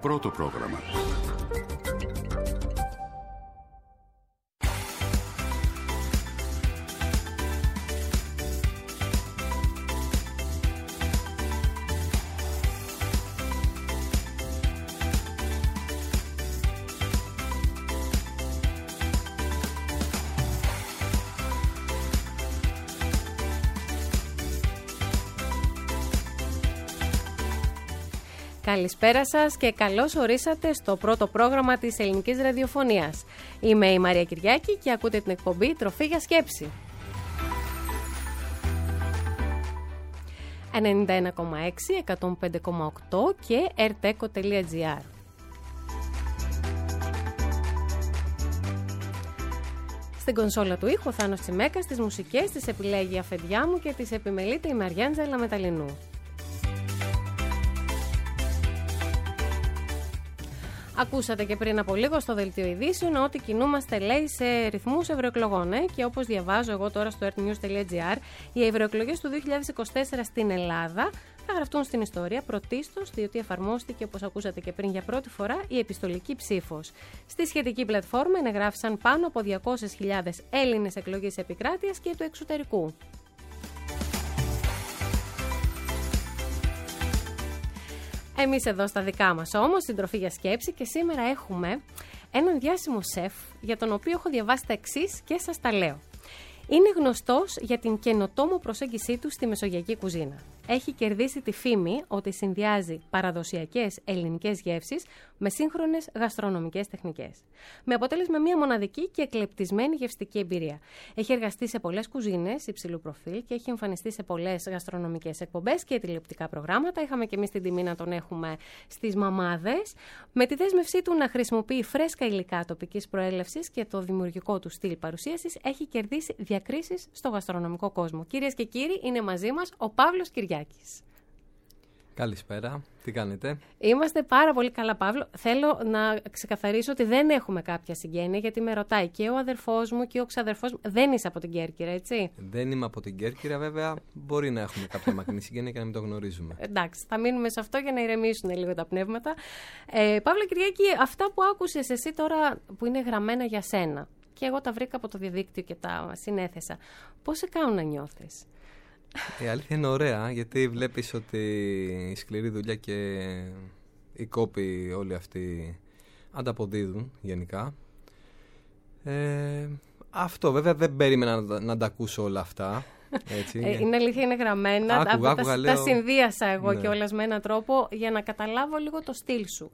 πρώτο πρόγραμμα. Καλησπέρα σας και καλώς ορίσατε στο πρώτο πρόγραμμα της ελληνικής ραδιοφωνίας. Είμαι η Μαρία Κυριάκη και ακούτε την εκπομπή «Τροφή για σκέψη». 91,6, 105,8 και rteco.gr. Στην κονσόλα του ήχου, Θάνος Τσιμέκας, τις μουσικές τις επιλέγει η αφεντιά μου και τις επιμελείται η Μαριάντζελα Μεταλλινού. Ακούσατε και πριν από λίγο στο δελτίο ειδήσεων ότι κινούμαστε, λέει, σε ρυθμούς ευρωεκλογών. Και όπως διαβάζω εγώ τώρα στο earthnews.gr, οι ευρωεκλογές του 2024 στην Ελλάδα θα γραφτούν στην ιστορία πρωτίστως διότι εφαρμόστηκε, όπως ακούσατε και πριν, για πρώτη φορά η επιστολική ψήφος. Στη σχετική πλατφόρμα ενεγράφησαν πάνω από 200.000 Έλληνες εκλογής επικράτειας και του εξωτερικού. Εμείς εδώ στα δικά μας όμως, στην Τροφή για Σκέψη, και σήμερα έχουμε έναν διάσημο σεφ για τον οποίο έχω διαβάσει τα εξής και σας τα λέω. Είναι γνωστός για την καινοτόμο προσέγγισή του στη μεσογειακή κουζίνα. Έχει κερδίσει τη φήμη ότι συνδυάζει παραδοσιακές ελληνικές γεύσεις με σύγχρονες γαστρονομικές τεχνικές. Με αποτέλεσμα μια μοναδική και εκλεπτισμένη γευστική εμπειρία. Έχει εργαστεί σε πολλές κουζίνες υψηλού προφίλ και έχει εμφανιστεί σε πολλές γαστρονομικές εκπομπές και τηλεοπτικά προγράμματα. Είχαμε και εμείς την τιμή να τον έχουμε στις μαμάδες. Με τη δέσμευσή του να χρησιμοποιεί φρέσκα υλικά τοπικής προέλευσης και το δημιουργικό του στυλ παρουσίασης, έχει κερδίσει διακρίσεις στο γαστρονομικό κόσμο. Κυρίες και κύριοι, είναι μαζί μας ο Παύλος Κυριάκης. Καλησπέρα, τι κάνετε? Είμαστε πάρα πολύ καλά, Παύλο. Θέλω να ξεκαθαρίσω ότι δεν έχουμε κάποια συγγένεια, γιατί με ρωτάει και ο αδερφός μου και ο ξαδερφός μου. Δεν είσαι από την Κέρκυρα, έτσι? Δεν είμαι από την Κέρκυρα, βέβαια. Μπορεί να έχουμε κάποια μακρινή συγγένεια και να μην το γνωρίζουμε. Εντάξει, θα μείνουμε σε αυτό για να ηρεμήσουν λίγο τα πνεύματα. Παύλο Κυριάκη, αυτά που άκουσες εσύ τώρα που είναι γραμμένα για σένα, και εγώ τα βρήκα από το διαδίκτυο και τα συνέθεσα, πώς σε κάνουν να νιώθεις? Η αλήθεια είναι ωραία, γιατί βλέπεις ότι η σκληρή δουλειά και οι κόποι όλοι αυτοί ανταποδίδουν γενικά. Αυτό βέβαια δεν περίμενα να τα ακούσω όλα αυτά. Έτσι. Είναι αλήθεια, είναι γραμμένα. Τα συνδύασα εγώ, ναι, κιόλας με έναν τρόπο για να καταλάβω λίγο το στυλ σου.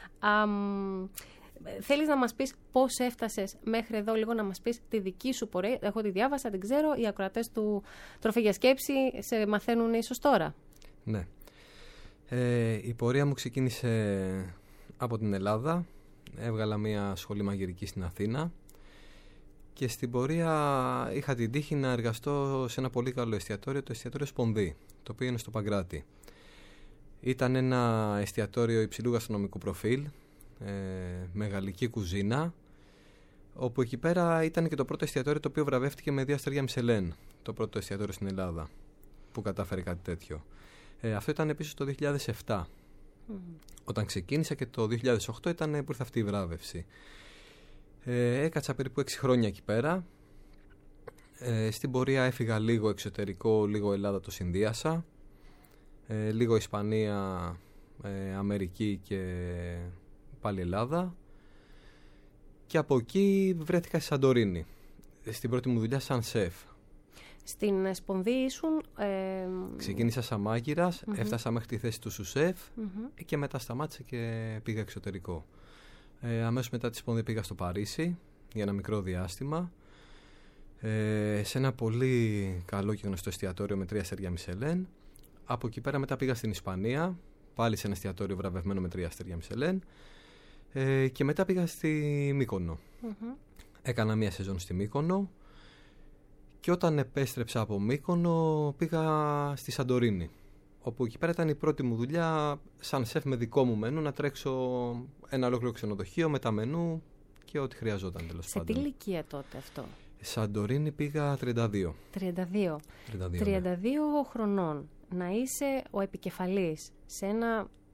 Θέλεις να μας πεις πώς έφτασες μέχρι εδώ, λίγο να μας πεις τη δική σου πορεία? Εγώ τη διάβασα, την ξέρω, οι ακροατές του Τροφή για Σκέψη σε μαθαίνουν ίσως τώρα. Ναι. Η πορεία μου ξεκίνησε από την Ελλάδα. Έβγαλα μια σχολή μαγειρική στην Αθήνα και στην πορεία είχα την τύχη να εργαστώ σε ένα πολύ καλό εστιατόριο, το εστιατόριο Σπονδί, το οποίο είναι στο Παγκράτη. Ήταν ένα εστιατόριο υψηλού γαστρονομικού προφίλ, με γαλλική κουζίνα, όπου εκεί πέρα ήταν και το πρώτο εστιατόριο το οποίο βραβεύτηκε με 2 αστέρια Μισελέν, το πρώτο εστιατόριο στην Ελλάδα που κατάφερε κάτι τέτοιο. Αυτό ήταν επίσης το 2007 όταν ξεκίνησα, και το 2008 ήταν που ήρθε αυτή η βράβευση. Έκατσα περίπου 6 χρόνια εκεί πέρα. Στην πορεία έφυγα λίγο εξωτερικό, λίγο Ελλάδα, το συνδύασα, λίγο Ισπανία, Αμερική και πάλι Ελλάδα, και από εκεί βρέθηκα στη Σαντορίνη, στην πρώτη μου δουλειά σαν σεφ. Στην Σπονδί ήσουν... Ξεκίνησα σαν μάγειρας, έφτασα μέχρι τη θέση του σουσέφ και μετά σταμάτησα και πήγα εξωτερικό. Αμέσως μετά τη Σπονδί πήγα στο Παρίσι για ένα μικρό διάστημα, σε ένα πολύ καλό και γνωστό εστιατόριο με 3 αστέρια Μισελέν. Από εκεί πέρα μετά πήγα στην Ισπανία, πάλι σε ένα εστιατόριο βραβευμένο με 3 αστέρια Μισελέν. Και μετά πήγα στη Μύκονο. Έκανα μία σεζόν στη Μύκονο και όταν επέστρεψα από Μύκονο πήγα στη Σαντορίνη, όπου εκεί πέρα ήταν η πρώτη μου δουλειά σαν σεφ με δικό μου μενού, να τρέξω ένα ολόκληρο ξενοδοχείο με τα μενού και ό,τι χρειαζόταν, τέλος πάντων. Σε τι ηλικία τότε αυτό? Σαντορίνη πήγα 32. 32 χρονών. Να είσαι ο επικεφαλής σε ένα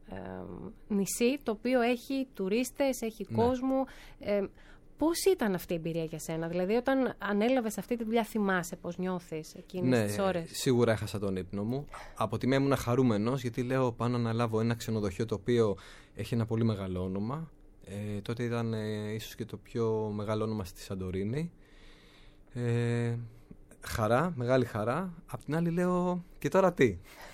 νησί το οποίο έχει τουρίστες, έχει κόσμο. Πώς ήταν αυτή η εμπειρία για σένα? Δηλαδή, όταν ανέλαβες αυτή τη δουλειά, θυμάσαι πώς νιώθεις εκείνες τις ώρες? Ναι, σίγουρα έχασα τον ύπνο μου. Από τη μία ήμουν χαρούμενος, γιατί λέω πάνω να λάβω ένα ξενοδοχείο το οποίο έχει ένα πολύ μεγάλο όνομα. Τότε ήταν ίσως και το πιο μεγάλο όνομα στη Σαντορίνη. Χαρά, μεγάλη χαρά. Απ' την άλλη λέω, και τώρα τι?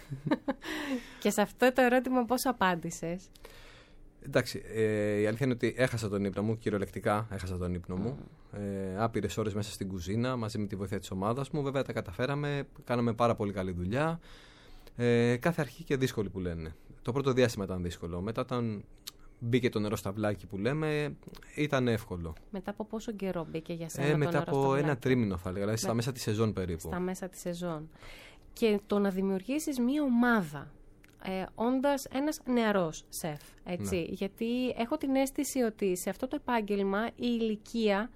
Και σε αυτό το ερώτημα πώς απάντησες? Εντάξει, η αλήθεια είναι ότι έχασα τον ύπνο μου, κυριολεκτικά έχασα τον ύπνο μου. Άπειρες ώρες μέσα στην κουζίνα, μαζί με τη βοήθεια της ομάδας μου. Βέβαια τα καταφέραμε, κάναμε πάρα πολύ καλή δουλειά. Κάθε αρχή και δύσκολη που λένε. Το πρώτο διάστημα ήταν δύσκολο. Μετά όταν μπήκε το νερό στα βλάκι που λέμε, ήταν εύκολο. Μετά από πόσο καιρό μπήκε για σένα το νερό μετά στα από βλάκι? ένα τρίμηνο θα έλεγα, δηλαδή στα μέσα της σεζόν περίπου. Στα μέσα της σεζόν. Και το να δημιουργήσεις μία ομάδα, όντας ένας νεαρός σεφ, έτσι. Ναι. Γιατί έχω την αίσθηση ότι σε αυτό το επάγγελμα η ηλικία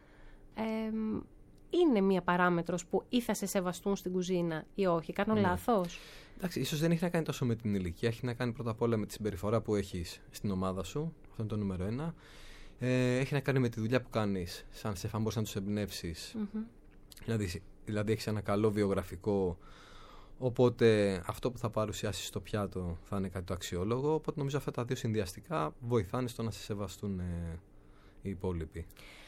είναι μία παράμετρος που ή θα σε σεβαστούν στην κουζίνα ή όχι. Κάνω λάθος? Εντάξει, ίσως δεν έχει να κάνει τόσο με την ηλικία, έχει να κάνει πρώτα απ' όλα με τη συμπεριφορά που έχεις στην ομάδα σου. Αυτό είναι το νούμερο 1. Έχει να κάνει με τη δουλειά που κάνεις σαν σεφ, αν μπορείς να τους εμπνεύσεις. Δηλαδή έχεις ένα καλό βιογραφικό, οπότε αυτό που θα παρουσιάσεις στο πιάτο θα είναι κάτι το αξιόλογο. Οπότε νομίζω αυτά τα δύο συνδυαστικά βοηθάνε στο να σε σεβαστούν οι υπόλοιποι.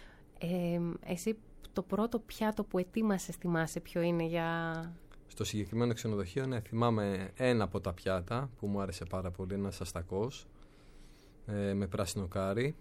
Εσύ το πρώτο πιάτο που ετοίμασες, θυμάσαι ποιο είναι για... Στο συγκεκριμένο ξενοδοχείο, ναι, θυμάμαι ένα από τα πιάτα που μου άρεσε πάρα πολύ, ένας αστακός με πράσινο κάρι,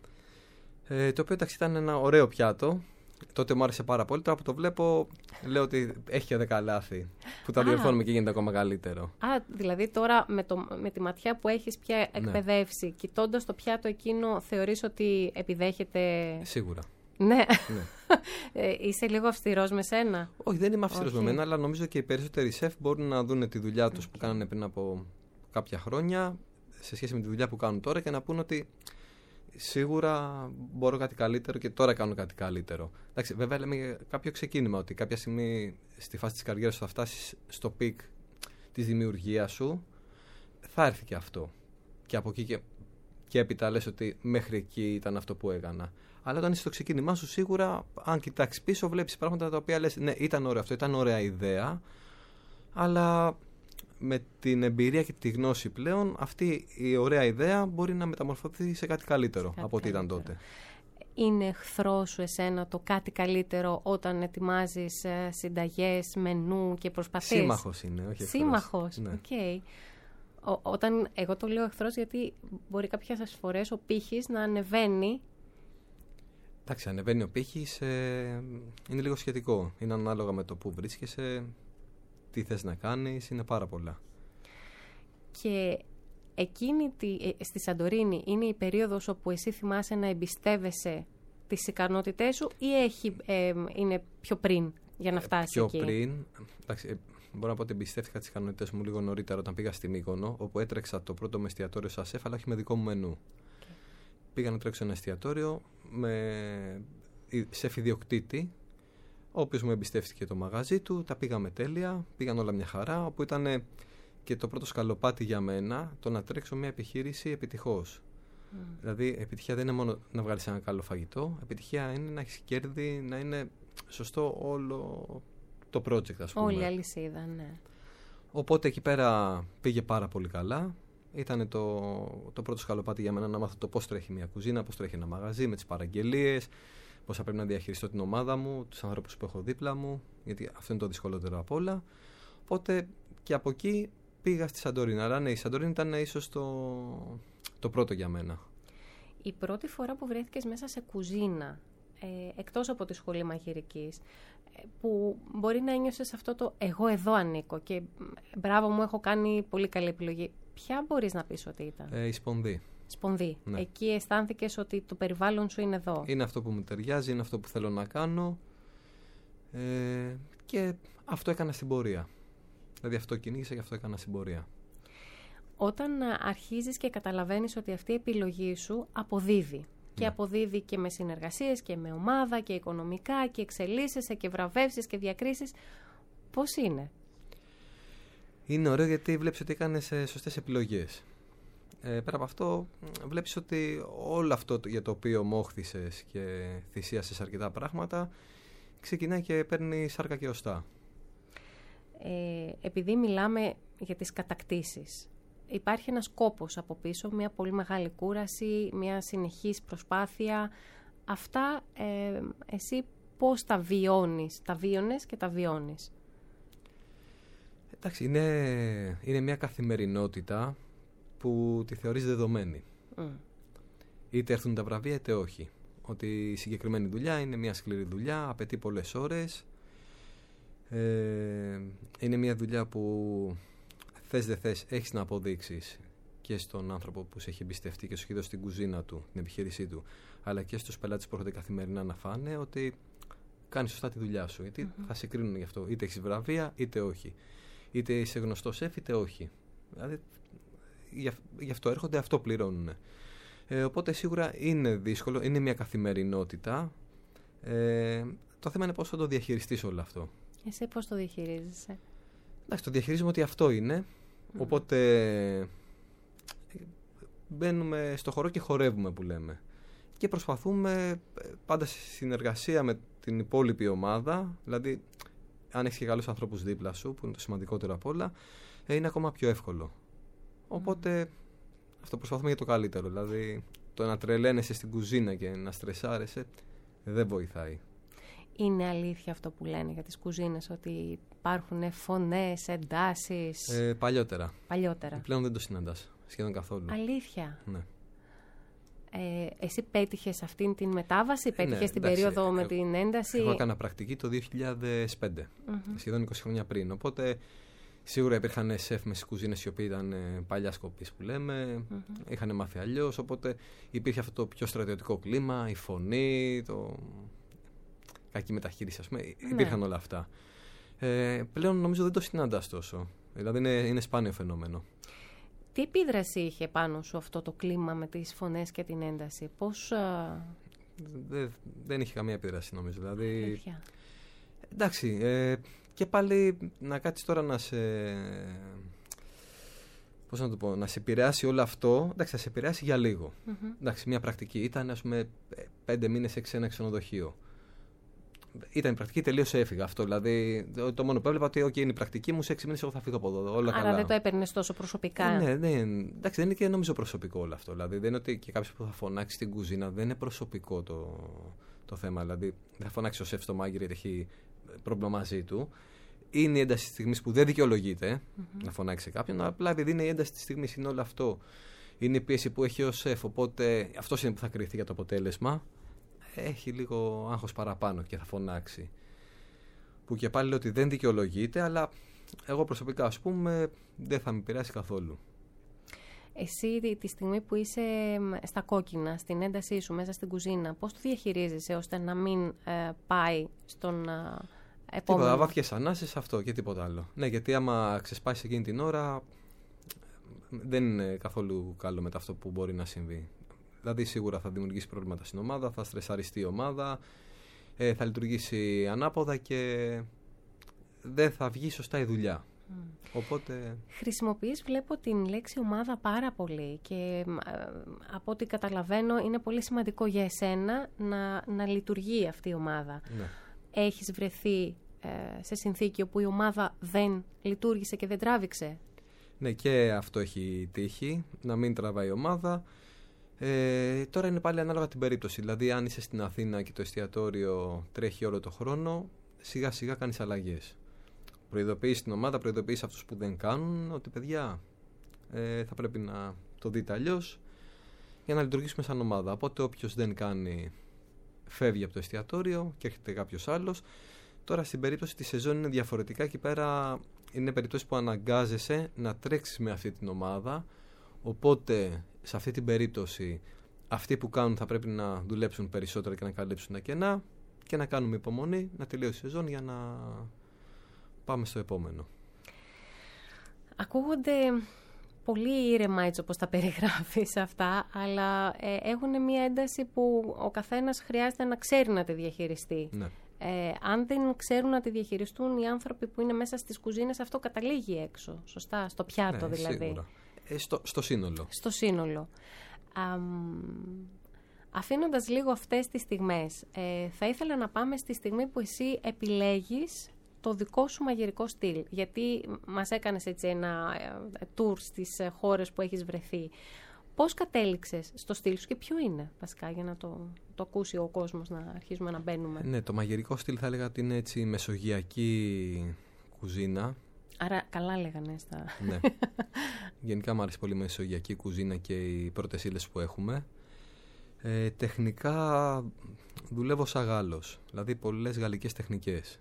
το οποίο εντάξει ήταν ένα ωραίο πιάτο. Τότε μου άρεσε πάρα πολύ. Τώρα που το βλέπω, λέω ότι έχει και 10 λάθη που τα διορθώνουμε και γίνεται ακόμα καλύτερο. Δηλαδή τώρα με τη ματιά που έχεις πια εκπαιδεύσει, κοιτώντας το πιάτο εκείνο, θεωρείς ότι επιδέχεται... Σίγουρα. Ναι. Είσαι λίγο αυστηρός με σένα? Όχι, δεν είμαι αυστηρός με μένα, αλλά νομίζω και οι περισσότεροι σεφ μπορούν να δουν τη δουλειά τους που κάνανε πριν από κάποια χρόνια σε σχέση με τη δουλειά που κάνουν τώρα και να πούν ότι σίγουρα μπορώ κάτι καλύτερο και τώρα κάνω κάτι καλύτερο. Εντάξει, βέβαια λέμε για κάποιο ξεκίνημα ότι κάποια στιγμή στη φάση της καριέρας σου θα φτάσεις στο πικ της δημιουργίας σου, θα έρθει και αυτό. Και από εκεί και έπειτα λες ότι μέχρι εκεί ήταν αυτό που έκανα. Αλλά όταν είσαι στο ξεκίνημά σου, σίγουρα, αν κοιτάξεις πίσω, βλέπεις πράγματα τα οποία λες, ναι, ήταν ωραίο αυτό, ήταν ωραία ιδέα, αλλά με την εμπειρία και τη γνώση πλέον, αυτή η ωραία ιδέα μπορεί να μεταμορφωθεί σε κάτι καλύτερο από ό,τι ήταν τότε. Είναι εχθρό σου εσένα το κάτι καλύτερο όταν ετοιμάζεις συνταγές, μενού και προσπαθείς? Σύμμαχος είναι, όχι εχθρός. Σύμμαχος, ναι. Okay. Όταν εγώ το λέω εχθρός, γιατί μπορεί κάποιες φορές ο πύχης να ανεβαίνει. Εντάξει, ανεβαίνει ο πύχης, είναι λίγο σχετικό. Είναι ανάλογα με το που βρίσκεσαι, τι θες να κάνεις, είναι πάρα πολλά. Και στη Σαντορίνη είναι η περίοδος όπου εσύ θυμάσαι να εμπιστεύεσαι τις ικανότητές σου ή είναι πιο πριν για να φτάσεις εκεί? Πιο πριν, εντάξει, μπορώ να πω ότι εμπιστεύτηκα τις ικανότητες μου λίγο νωρίτερα όταν πήγα στη Μύκονο, όπου έτρεξα το πρώτο με εστιατόριο σαν σεφ, αλλά όχι με δικό μου μενού. Πήγα να τρέξω ένα εστιατόριο με σεφ ιδιοκτήτη, ο οποίος μου εμπιστεύτηκε το μαγαζί του, τα πήγαμε τέλεια, πήγαν όλα μια χαρά, όπου ήταν και το πρώτο σκαλοπάτι για μένα το να τρέξω μια επιχείρηση επιτυχώς. Δηλαδή, επιτυχία δεν είναι μόνο να βγάλεις ένα καλό φαγητό, επιτυχία είναι να έχεις κέρδη, να είναι σωστό όλο το project, ας πούμε. Όλη η αλυσίδα, ναι. Οπότε εκεί πέρα πήγε πάρα πολύ καλά. Ήταν το πρώτο σκαλοπάτι για μένα να μάθω το πώς τρέχει μια κουζίνα, πώς τρέχει ένα μαγαζί με τις παραγγελίες, πώς θα πρέπει να διαχειριστώ την ομάδα μου, τους ανθρώπους που έχω δίπλα μου, γιατί αυτό είναι το δυσκολότερο απ' όλα. Οπότε και από εκεί πήγα στη Σαντορίνη. Αλλά ναι, η Σαντορίνη ήταν ίσως το πρώτο για μένα. Η πρώτη φορά που βρέθηκες μέσα σε κουζίνα, εκτός από τη σχολή μαγειρικής, που μπορεί να ένιωσες αυτό το «εγώ εδώ ανήκω» και «μπράβο μου, έχω κάνει πολύ καλή επιλογή». Ποια μπορείς να πεις ότι ήταν? Η Σπονδή. Σπονδή. Ναι. Εκεί αισθάνθηκες ότι το περιβάλλον σου είναι εδώ. Είναι αυτό που μου ταιριάζει, είναι αυτό που θέλω να κάνω και αυτό έκανα στην πορεία. Δηλαδή αυτό κυνήγησα και αυτό έκανα στην πορεία. Όταν αρχίζεις και καταλαβαίνεις ότι αυτή η επιλογή σου αποδίδει. Και αποδίδει και με συνεργασίες και με ομάδα και οικονομικά και εξελίσσεσαι και βραβεύσεις και διακρίσεις. Πώς είναι? Είναι ωραίο γιατί βλέπεις ότι έκανες σωστές επιλογές. Πέρα από αυτό, βλέπεις ότι όλο αυτό για το οποίο μόχθησες και θυσίασες αρκετά πράγματα, ξεκινάει και παίρνει σάρκα και οστά. Επειδή μιλάμε για τις κατακτήσεις, υπάρχει ένας κόπος από πίσω, μια πολύ μεγάλη κούραση, μια συνεχής προσπάθεια. Αυτά εσύ πώς τα βιώνεις, τα βίωνες και τα βιώνεις? Εντάξει, είναι μια καθημερινότητα που τη θεωρείς δεδομένη. Είτε έρθουν τα βραβεία είτε όχι. Ότι η συγκεκριμένη δουλειά είναι μια σκληρή δουλειά, απαιτεί πολλές ώρες. Είναι μια δουλειά που θες δεν θες έχεις να αποδείξεις και στον άνθρωπο που σε έχει εμπιστευτεί και σου έχει δώσει την κουζίνα του, την επιχείρησή του, αλλά και στους πελάτες που έρχονται καθημερινά να φάνε, ότι κάνεις σωστά τη δουλειά σου. Γιατί θα σε κρίνουν γι' αυτό. Είτε έχεις βραβεία είτε όχι. Είτε είσαι γνωστός σεφ είτε όχι. Δηλαδή γι' αυτό έρχονται, αυτό πληρώνουν. Οπότε σίγουρα είναι δύσκολο, είναι μια καθημερινότητα. Το θέμα είναι πώς θα το διαχειριστείς όλο αυτό. Εσύ πώς το διαχειρίζεσαι? Εντάξει, το διαχειρίζουμε ότι αυτό είναι. Οπότε μπαίνουμε στο χορό και χορεύουμε που λέμε. Και προσπαθούμε πάντα σε συνεργασία με την υπόλοιπη ομάδα. Δηλαδή, αν έχεις και καλούς ανθρώπους δίπλα σου, που είναι το σημαντικότερο απ' όλα, είναι ακόμα πιο εύκολο. Οπότε αυτό προσπαθούμε για το καλύτερο. Δηλαδή, το να τρελαίνεσαι στην κουζίνα και να στρεσάρεσαι δεν βοηθάει. Είναι αλήθεια αυτό που λένε για τις κουζίνες, ότι υπάρχουν φωνές, εντάσεις? Παλιότερα. Πλέον δεν το συναντάς σχεδόν καθόλου. Αλήθεια? Ναι. Εσύ πέτυχες αυτήν την μετάβαση, πέτυχες την περίοδο με την ένταση? Εγώ έκανα πρακτική το 2005, σχεδόν 20 χρόνια πριν. Οπότε σίγουρα υπήρχαν σεφ με στις κουζίνες οι οποίοι ήταν παλιά σκοπής που λέμε, είχαν μάθει αλλιώς, οπότε υπήρχε αυτό το πιο στρατιωτικό κλίμα, η φωνή, κακή μεταχείριση, ας πούμε, υπήρχαν όλα αυτά. Πλέον νομίζω δεν το συναντάς τόσο, δηλαδή είναι σπάνιο φαινόμενο. Τι επίδραση είχε πάνω σου αυτό το κλίμα με τις φωνές και την ένταση? Πώς... Δεν είχε καμία επίδραση νομίζω. Δηλαδή, αλήθεια? Εντάξει, και πάλι να κάτσεις τώρα να σε... Πώς να το πω, να σε επηρεάσει όλο αυτό. Εντάξει, θα σε επηρεάσει για λίγο. Εντάξει, μια πρακτική ήταν, ας πούμε, 5 μήνες σε ένα ξενοδοχείο. Ήταν η πρακτική, τελείωσε, έφυγα. Αυτό δηλαδή. Το μόνο που έβλεπα ότι είναι η πρακτική μου, σε 6 μήνες εγώ θα φύγω από εδώ. Όλα άρα καλά. δεν το έπαιρνες τόσο προσωπικά? Ναι, εντάξει, δεν είναι και νομίζω προσωπικό όλο αυτό. Δηλαδή, δεν είναι ότι και κάποιος που θα φωνάξει στην κουζίνα, δεν είναι προσωπικό το θέμα. Δηλαδή, δεν θα φωνάξει ο σεφ στο μάγειρ γιατί έχει πρόβλημα μαζί του. Είναι η ένταση τη στιγμή που δεν δικαιολογείται να φωνάξει κάποιον. Απλά επειδή είναι η ένταση τη στιγμή, είναι όλο αυτό. Είναι η πίεση που έχει ο σεφ. Οπότε αυτό είναι που θα κριθεί για το αποτέλεσμα. Έχει λίγο άγχος παραπάνω και θα φωνάξει. Που και πάλι λέω ότι δεν δικαιολογείται, αλλά εγώ προσωπικά, ας πούμε, δεν θα με επηρεάσει καθόλου. Εσύ τη στιγμή που είσαι στα κόκκινα, στην έντασή σου μέσα στην κουζίνα, πώς το διαχειρίζεσαι ώστε να μην πάει στον επόμενο? Τίποτα, βάθιες ανάσες, αυτό και τίποτα άλλο. Ναι, γιατί άμα ξεσπάσει εκείνη την ώρα, δεν είναι καθόλου καλό μετά αυτό που μπορεί να συμβεί. Δηλαδή σίγουρα θα δημιουργήσει προβλήματα στην ομάδα, θα στρεσαριστεί η ομάδα, θα λειτουργήσει ανάποδα και δεν θα βγει σωστά η δουλειά. Οπότε... Χρησιμοποιείς, βλέπω, την λέξη ομάδα πάρα πολύ και από ό,τι καταλαβαίνω είναι πολύ σημαντικό για εσένα να λειτουργεί αυτή η ομάδα. Ναι. Έχεις βρεθεί σε συνθήκη όπου η ομάδα δεν λειτουργήσε και δεν τράβηξε? Ναι, και αυτό έχει τύχει, να μην τραβάει η ομάδα. Τώρα είναι πάλι ανάλογα την περίπτωση. Δηλαδή, αν είσαι στην Αθήνα και το εστιατόριο τρέχει όλο το χρόνο, σιγά σιγά κάνεις αλλαγές. Προειδοποιείς την ομάδα, προειδοποιείς αυτούς που δεν κάνουν ότι παιδιά θα πρέπει να το δείτε αλλιώς για να λειτουργήσουμε σαν ομάδα. Οπότε όποιος δεν κάνει φεύγει από το εστιατόριο και έρχεται κάποιος άλλος. Τώρα στην περίπτωση τη σεζόν είναι διαφορετικά. Εκεί πέρα είναι περιπτώσεις που αναγκάζεσαι να τρέξεις με αυτή την ομάδα. Οπότε σε αυτή την περίπτωση αυτοί που κάνουν θα πρέπει να δουλέψουν περισσότερο και να καλύψουν τα κενά και να κάνουμε υπομονή να τελειώσει η σεζόν για να πάμε στο επόμενο. Ακούγονται πολύ ήρεμα έτσι όπως τα περιγράφεις αυτά, αλλά έχουν μια ένταση που ο καθένας χρειάζεται να ξέρει να τη διαχειριστεί. Ναι. Αν δεν ξέρουν να τη διαχειριστούν οι άνθρωποι που είναι μέσα στις κουζίνες, αυτό καταλήγει έξω, σωστά, στο πιάτο, ναι, δηλαδή. Σίγουρα. Στο σύνολο. Στο σύνολο. Αφήνοντας λίγο αυτές τις στιγμές, θα ήθελα να πάμε στη στιγμή που εσύ επιλέγεις το δικό σου μαγειρικό στυλ. Γιατί μας έκανες έτσι ένα tour στις χώρες που έχεις βρεθεί. Πώς κατέληξες στο στυλ σου και ποιο είναι βασικά, για να το ακούσει ο κόσμος, να αρχίσουμε να μπαίνουμε. Ναι, το μαγειρικό στυλ θα έλεγα ότι είναι έτσι μεσογειακή κουζίνα. Άρα καλά λέγανε στα... Ναι. Γενικά μου αρέσει πολύ η μεσογειακή κουζίνα και οι πρώτες ύλες που έχουμε. Τεχνικά δουλεύω σαν Γάλλος, δηλαδή πολλές γαλλικές τεχνικές.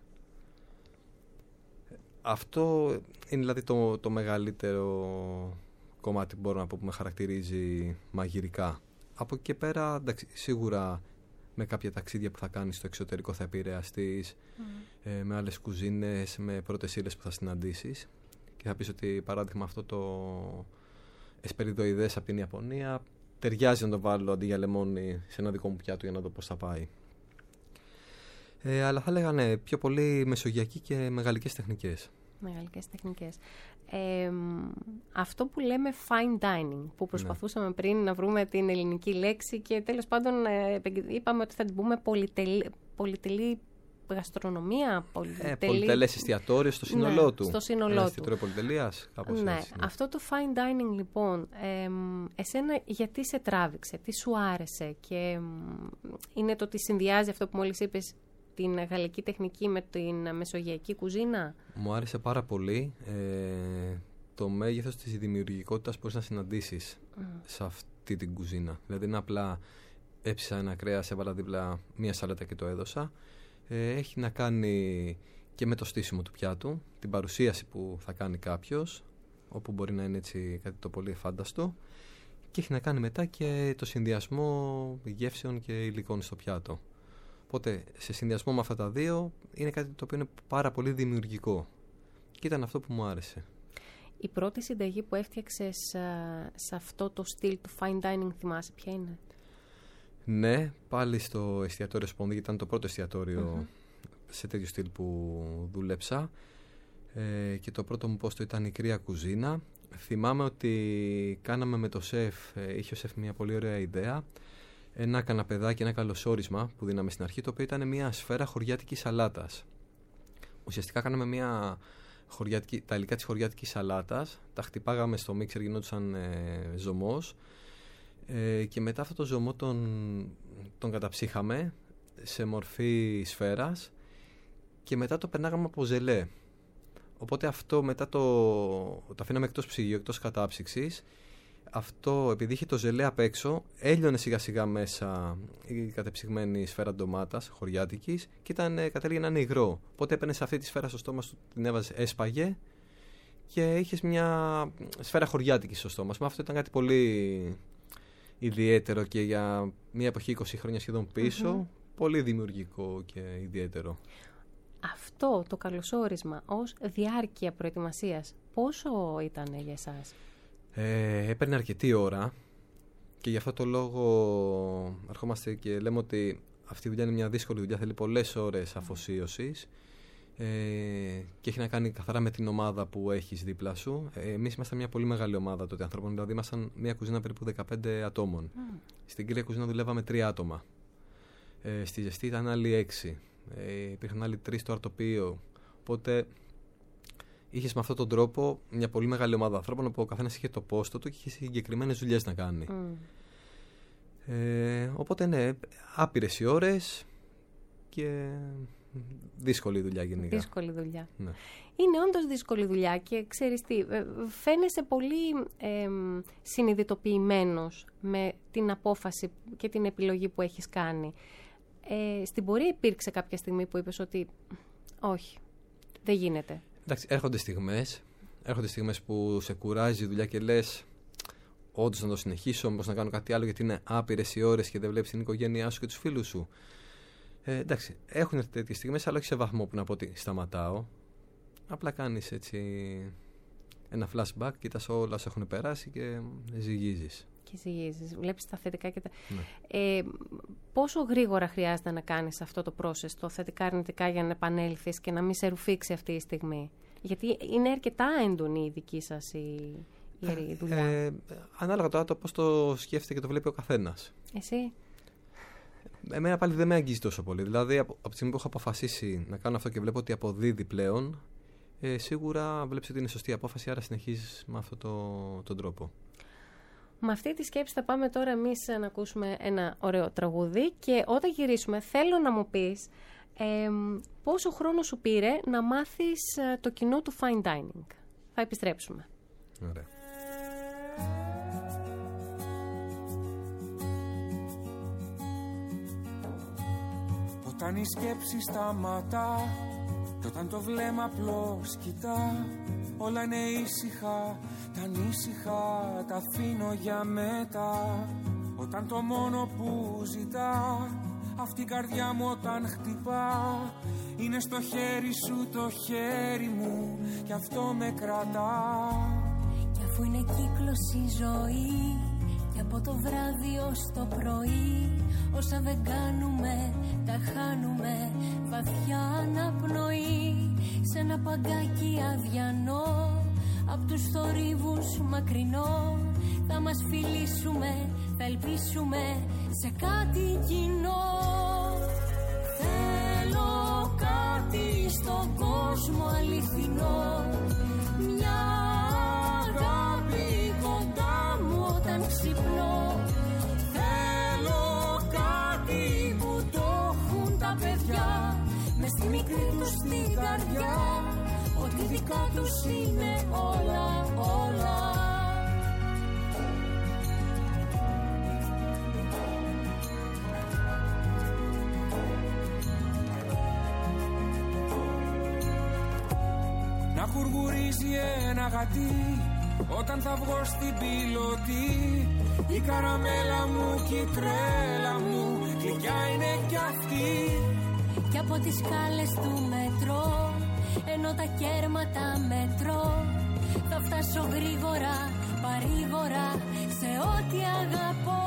Αυτό είναι δηλαδή το μεγαλύτερο κομμάτι που μπορώ να πω που με χαρακτηρίζει μαγειρικά. Από εκεί και πέρα, εντάξει, σίγουρα με κάποια ταξίδια που θα κάνεις στο εξωτερικό θα επηρεαστείς, με άλλες κουζίνες, με πρώτες ύλες που θα συναντήσεις. Και θα πεις ότι παράδειγμα αυτό το εσπεριδοειδές από την Ιαπωνία ταιριάζει να το βάλω αντί για λεμόνι σε ένα δικό μου πιάτο για να δω πώς θα πάει. Αλλά θα έλεγα ναι, πιο πολύ μεσογειακή και μεγαλικές τεχνικές. Μεγαλικές τεχνικές. Αυτό που λέμε fine dining, που προσπαθούσαμε πριν να βρούμε την ελληνική λέξη και τέλος πάντων είπαμε ότι θα την πούμε πολυτελή γαστρονομία, πολυτελές εστιατόριο στο σύνολό του. Στο σύνολό του. Εστιατόριο πολυτελείας, κάπως έτσι. Ναι. Αυτό το fine dining λοιπόν, εσένα γιατί σε τράβηξε, τι σου άρεσε και είναι το ότι συνδυάζει αυτό που μόλις είπες, την γαλλική τεχνική με την μεσογειακή κουζίνα? Μου άρεσε πάρα πολύ το μέγεθος της δημιουργικότητας που μπορείς να συναντήσεις σε αυτή την κουζίνα. Δηλαδή είναι απλά έψησα ένα κρέας, έβαλα δίπλα μία σάλατα και το έδωσα. Έχει να κάνει και με το στήσιμο του πιάτου, την παρουσίαση που θα κάνει κάποιος, όπου μπορεί να είναι έτσι κάτι το πολύ εφάνταστο, και έχει να κάνει μετά και το συνδυασμό γεύσεων και υλικών στο πιάτο. Οπότε σε συνδυασμό με αυτά τα δύο είναι κάτι το οποίο είναι πάρα πολύ δημιουργικό και ήταν αυτό που μου άρεσε. Η πρώτη συνταγή που έφτιαξες σε αυτό το στυλ του fine dining, θυμάσαι ποια είναι? Ναι, πάλι στο εστιατόριο Σπονδί, ήταν το πρώτο εστιατόριο σε τέτοιο στυλ που δούλεψα, και το πρώτο μου πόστο ήταν η κρύα κουζίνα. Θυμάμαι ότι κάναμε με το σεφ, είχε ο σεφ μια πολύ ωραία ιδέα, ένα καναπεδάκι, ένα καλωσόρισμα που δίναμε στην αρχή, το οποίο ήταν μια σφαίρα χωριάτικης σαλάτας. Ουσιαστικά κάναμε τα υλικά της χωριάτικης σαλάτας, τα χτυπάγαμε στο μίξερ, γινόντουσαν ζωμός, και μετά αυτό το ζωμό τον καταψύχαμε σε μορφή σφαίρας και μετά το περνάγαμε από ζελέ. Οπότε αυτό μετά το αφήναμε εκτός ψυγείου, εκτός κατάψυξης. Αυτό, επειδή είχε το ζελέ απ' έξω, έλειωνε σιγά σιγά μέσα η κατεψυγμένη σφαίρα ντομάτας χωριάτικης και κατέληγε να είναι υγρό. Οπότε έπαιρνες αυτή τη σφαίρα στο στόμα σου, την έβαζες, έσπαγε και είχες μια σφαίρα χωριάτικη στο στόμα σου. Αυτό ήταν κάτι πολύ ιδιαίτερο και για μια εποχή 20 χρόνια σχεδόν πίσω, πολύ δημιουργικό και ιδιαίτερο. Αυτό το καλωσόρισμα ως διάρκεια προετοιμασίας, πόσο ήταν για εσάς? Έπαιρνε αρκετή ώρα και γι' αυτό το λόγο ερχόμαστε και λέμε ότι αυτή η δουλειά είναι μια δύσκολη δουλειά, θέλει πολλές ώρες αφοσίωσης, και έχει να κάνει καθαρά με την ομάδα που έχεις δίπλα σου. Εμείς ήμασταν μια πολύ μεγάλη ομάδα τότε ανθρώπων, δηλαδή ήμασταν μια κουζίνα περίπου 15 ατόμων. Στην κρύα κουζίνα δουλεύαμε 3 άτομα. Στη ζεστή ήταν άλλοι 6. Υπήρχαν άλλοι 3 στο αρτοπείο. Οπότε είχες με αυτόν τον τρόπο μια πολύ μεγάλη ομάδα ανθρώπων, όπου ο καθένας είχε το πόστο του και είχε συγκεκριμένες δουλειές να κάνει. Οπότε ναι, άπειρες οι ώρες και δύσκολη δουλειά γενικά. Δύσκολη δουλειά. Ναι. Είναι όντως δύσκολη δουλειά και ξέρεις τι, φαίνεσαι πολύ συνειδητοποιημένος με την απόφαση και την επιλογή που έχεις κάνει. Στην πορεία υπήρξε κάποια στιγμή που είπες ότι όχι, δεν γίνεται? Εντάξει, έρχονται στιγμές που σε κουράζει η δουλειά και λες όντως να το συνεχίσω, μήπως να κάνω κάτι άλλο, γιατί είναι άπειρες οι ώρες και δεν βλέπεις την οικογένειά σου και τους φίλους σου. Εντάξει, έχουν τέτοιες στιγμές, αλλά όχι σε βαθμό που να πω ότι σταματάω. Απλά κάνεις έτσι ένα flashback, κοιτάς όλα όσα έχουν περάσει και ζυγίζεις. Και ζυγίζεις, βλέπεις τα θετικά και τα... Ναι. Πόσο γρήγορα χρειάζεται να κάνεις αυτό το process, το θετικά αρνητικά, για να επανέλθεις και να μην σε ρουφήξει αυτή η στιγμή? Γιατί είναι αρκετά έντονη η δική σας ιερή δουλειά? Ανάλογα τώρα το πώς το σκέφτεται και το βλέπει ο καθένας. Εσύ? Εμένα πάλι δεν με αγγίζει τόσο πολύ. Δηλαδή, από τη στιγμή που έχω αποφασίσει να κάνω αυτό και βλέπω ότι αποδίδει πλέον, σίγουρα βλέπεις ότι είναι σωστή απόφαση, άρα συνεχίζεις με αυτόν τον τρόπο. Με αυτή τη σκέψη θα πάμε τώρα εμείς να ακούσουμε ένα ωραίο τραγούδι και όταν γυρίσουμε θέλω να μου πεις πόσο χρόνο σου πήρε να μάθεις το κοινό του fine dining. Θα επιστρέψουμε. Ωραία. Όταν η σκέψη σταματά και όταν το βλέμμα απλώς κοιτά, όλα είναι ήσυχα, τα ανήσυχα τα αφήνω για μετά. Όταν το μόνο που ζητά αυτή η καρδιά μου όταν χτυπά, είναι στο χέρι σου το χέρι μου και αυτό με κρατά. Κι αφού είναι κύκλος η ζωή και από το βράδυ ως το πρωί, όσα δεν κάνουμε τα χάνουμε βαθιά αναπνοή. Σε ένα παγκάκι αδιανό απ' τους θορύβους μακρινό, θα μας φιλήσουμε, θα ελπίσουμε σε κάτι κοινό. Θέλω κάτι στον κόσμο αληθινό, μια αγάπη κοντά μου όταν ξυπνώ. Θέλω κάτι που το έχουν τα παιδιά, μες στη μικρή τους την καρδιά, ότι δικά τους είναι όλα, όλα. Να γουργουρίζει ένα γατί όταν θα βγω στην πιλωτή. Η καραμέλα μου και η τρέλα μου γλυκιά είναι κι αυτή. Κι από τις σκάλες του μετρό, ενώ τα κέρματα μετρώ, θα φτάσω γρήγορα, παρήγορα σε ό,τι αγαπώ.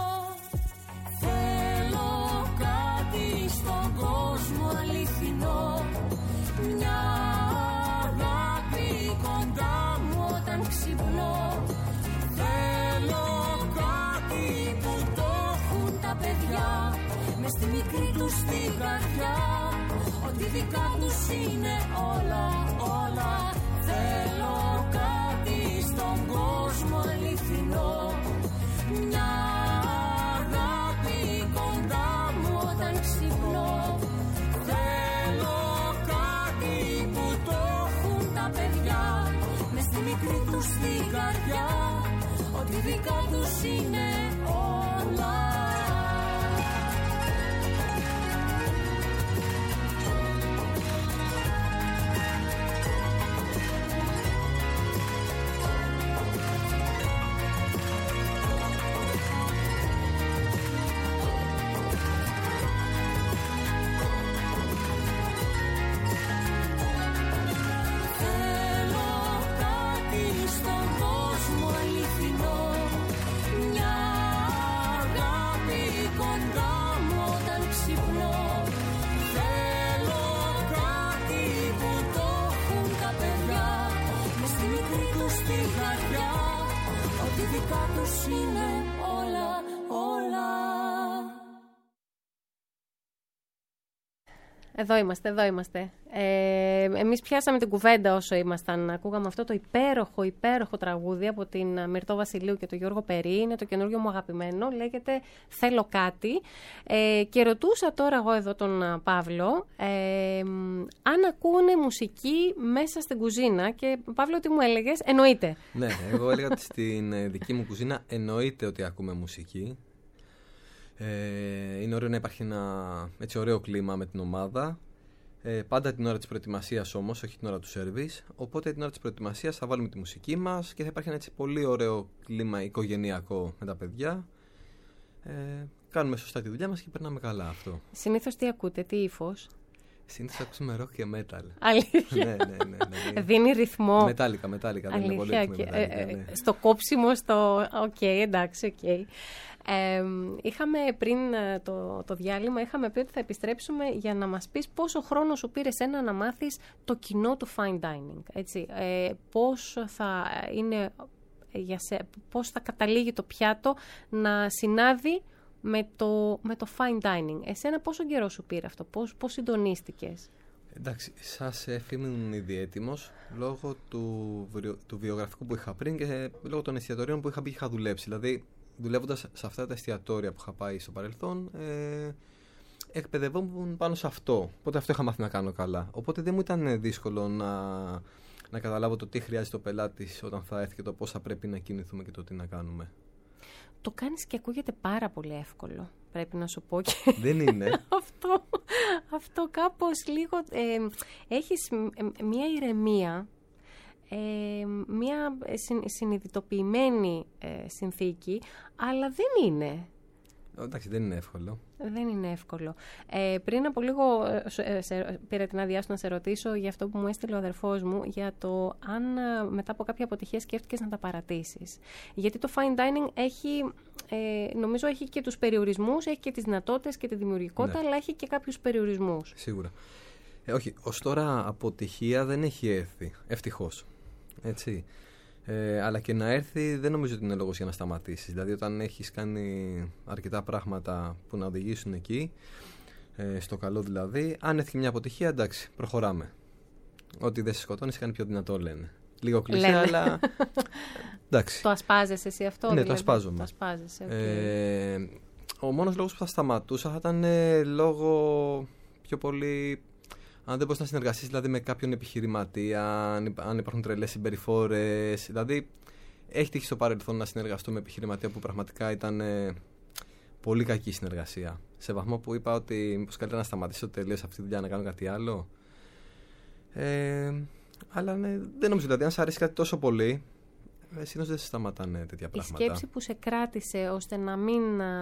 Θέλω κάτι στον κόσμο αληθινό, μια αγάπη κοντά μου όταν ξυπνώ. Θέλω κάτι που το έχουν τα παιδιά, μες στη μικρή τους την καρδιά, ότι δικά τους είναι όλα, όλα. Θέλω κάτι στον κόσμο αληθινό, μια αγάπη κοντά μου όταν ξυπνώ. Θέλω κάτι που το έχουν τα παιδιά, μες στη μικρή τους την καρδιά, ότι δικά τους είναι όλα. Δικά τους είναι όλα, όλα. Εδώ είμαστε. Εμείς πιάσαμε την κουβέντα όσο ήμασταν. Ακούγαμε αυτό το υπέροχο τραγούδι από την Μυρτώ Βασιλείου και τον Γιώργο Περί. Είναι το καινούργιο μου αγαπημένο. Λέγεται «Θέλω κάτι». Και ρωτούσα τώρα εγώ εδώ τον Παύλο αν ακούνε μουσική μέσα στην κουζίνα. Και Παύλο, τι μου έλεγες? Εννοείται. Ναι, εγώ έλεγα ότι στην δική μου κουζίνα εννοείται ότι ακούμε μουσική. Είναι ωραίο να υπάρχει ένα έτσι ωραίο κλίμα με την ομάδα. Πάντα την ώρα της προετοιμασίας όμως, όχι την ώρα του σερβις. Οπότε την ώρα της προετοιμασίας θα βάλουμε τη μουσική μας και θα υπάρχει ένα έτσι πολύ ωραίο κλίμα οικογενειακό με τα παιδιά. Κάνουμε σωστά τη δουλειά μας και περνάμε καλά αυτό. Συνήθως τι ακούτε, τι ύφος? Συνήθως ακούσουμε rock και metal. Αλήθεια? Ναι. Δίνει ρυθμό. Μετάλλικα. Αλήθεια. Στο κόψιμο, οκ, εντάξει, οκ. Είχαμε πριν το διάλειμμα, είχαμε πει ότι θα επιστρέψουμε για να μας πεις πόσο χρόνο σου πήρε σένα να μάθεις το κοινό του fine dining. Έτσι, πώς θα είναι πώς θα καταλήγει το πιάτο να συνάδει με το fine dining. Εσένα πόσο καιρό σου πήρε αυτό, πώς συντονίστηκες? Εντάξει, σαν σεφ ήμουν ήδη έτοιμος λόγω του βιογραφικού που είχα πριν και λόγω των εστιατορίων που είχα μπει και είχα δουλέψει. Δηλαδή, δουλεύοντας σε αυτά τα εστιατόρια που είχα πάει στο παρελθόν, εκπαιδευόμουν πάνω σε αυτό. Οπότε αυτό είχα μάθει να κάνω καλά. Οπότε δεν μου ήταν δύσκολο να καταλάβω το τι χρειάζεται ο πελάτης όταν θα έρθει και το πώς θα πρέπει να κινηθούμε και το τι να κάνουμε. Το κάνεις και ακούγεται πάρα πολύ εύκολο, πρέπει να σου πω. Δεν είναι. αυτό κάπως λίγο... έχεις μια ηρεμία, μια συνειδητοποιημένη συνθήκη, αλλά δεν είναι. Εντάξει, δεν είναι εύκολο. Δεν είναι εύκολο. Πριν από λίγο πήρα την άδειά σου να σε ρωτήσω για αυτό που μου έστειλε ο αδερφός μου, για το αν μετά από κάποια αποτυχία σκέφτηκες να τα παρατήσεις. Γιατί το fine dining έχει, νομίζω έχει και τους περιορισμούς, έχει και τις δυνατότητες και τη δημιουργικότητα, αλλά έχει και κάποιους περιορισμούς. Σίγουρα. Όχι, ως τώρα αποτυχία δεν έχει έρθει, ευτυχώς. Έτσι. Αλλά και να έρθει δεν νομίζω ότι είναι λόγος για να σταματήσεις. Δηλαδή όταν έχεις κάνει αρκετά πράγματα που να οδηγήσουν εκεί, στο καλό δηλαδή, αν έρθει μια αποτυχία, εντάξει, προχωράμε. Ότι δεν σε σκοτώνει, σε κάνει πιο δυνατό, λένε. Λίγο κλεισέ, αλλά εντάξει. Το ασπάζεσαι εσύ αυτό? Ναι, δηλαδή, το ασπάζομαι. Το ασπάζεσαι, okay. Ο μόνος λόγος που θα σταματούσα θα ήταν λόγω πιο πολύ... Αν δεν μπορείς να συνεργαστείς δηλαδή με κάποιον επιχειρηματία, αν υπάρχουν τρελές συμπεριφορές. Δηλαδή, έχει τύχει στο παρελθόν να συνεργαστώ με επιχειρηματία που πραγματικά ήταν πολύ κακή συνεργασία. Σε βαθμό που είπα ότι μήπως καλύτερα να σταματήσω τελείως αυτή τη δουλειά, να κάνω κάτι άλλο. Αλλά ναι, δεν νομίζω. Δηλαδή, αν σου αρέσει κάτι τόσο πολύ, συνήθως δεν σε σταματάνε τέτοια πράγματα. Η σκέψη που σε κράτησε ώστε να μην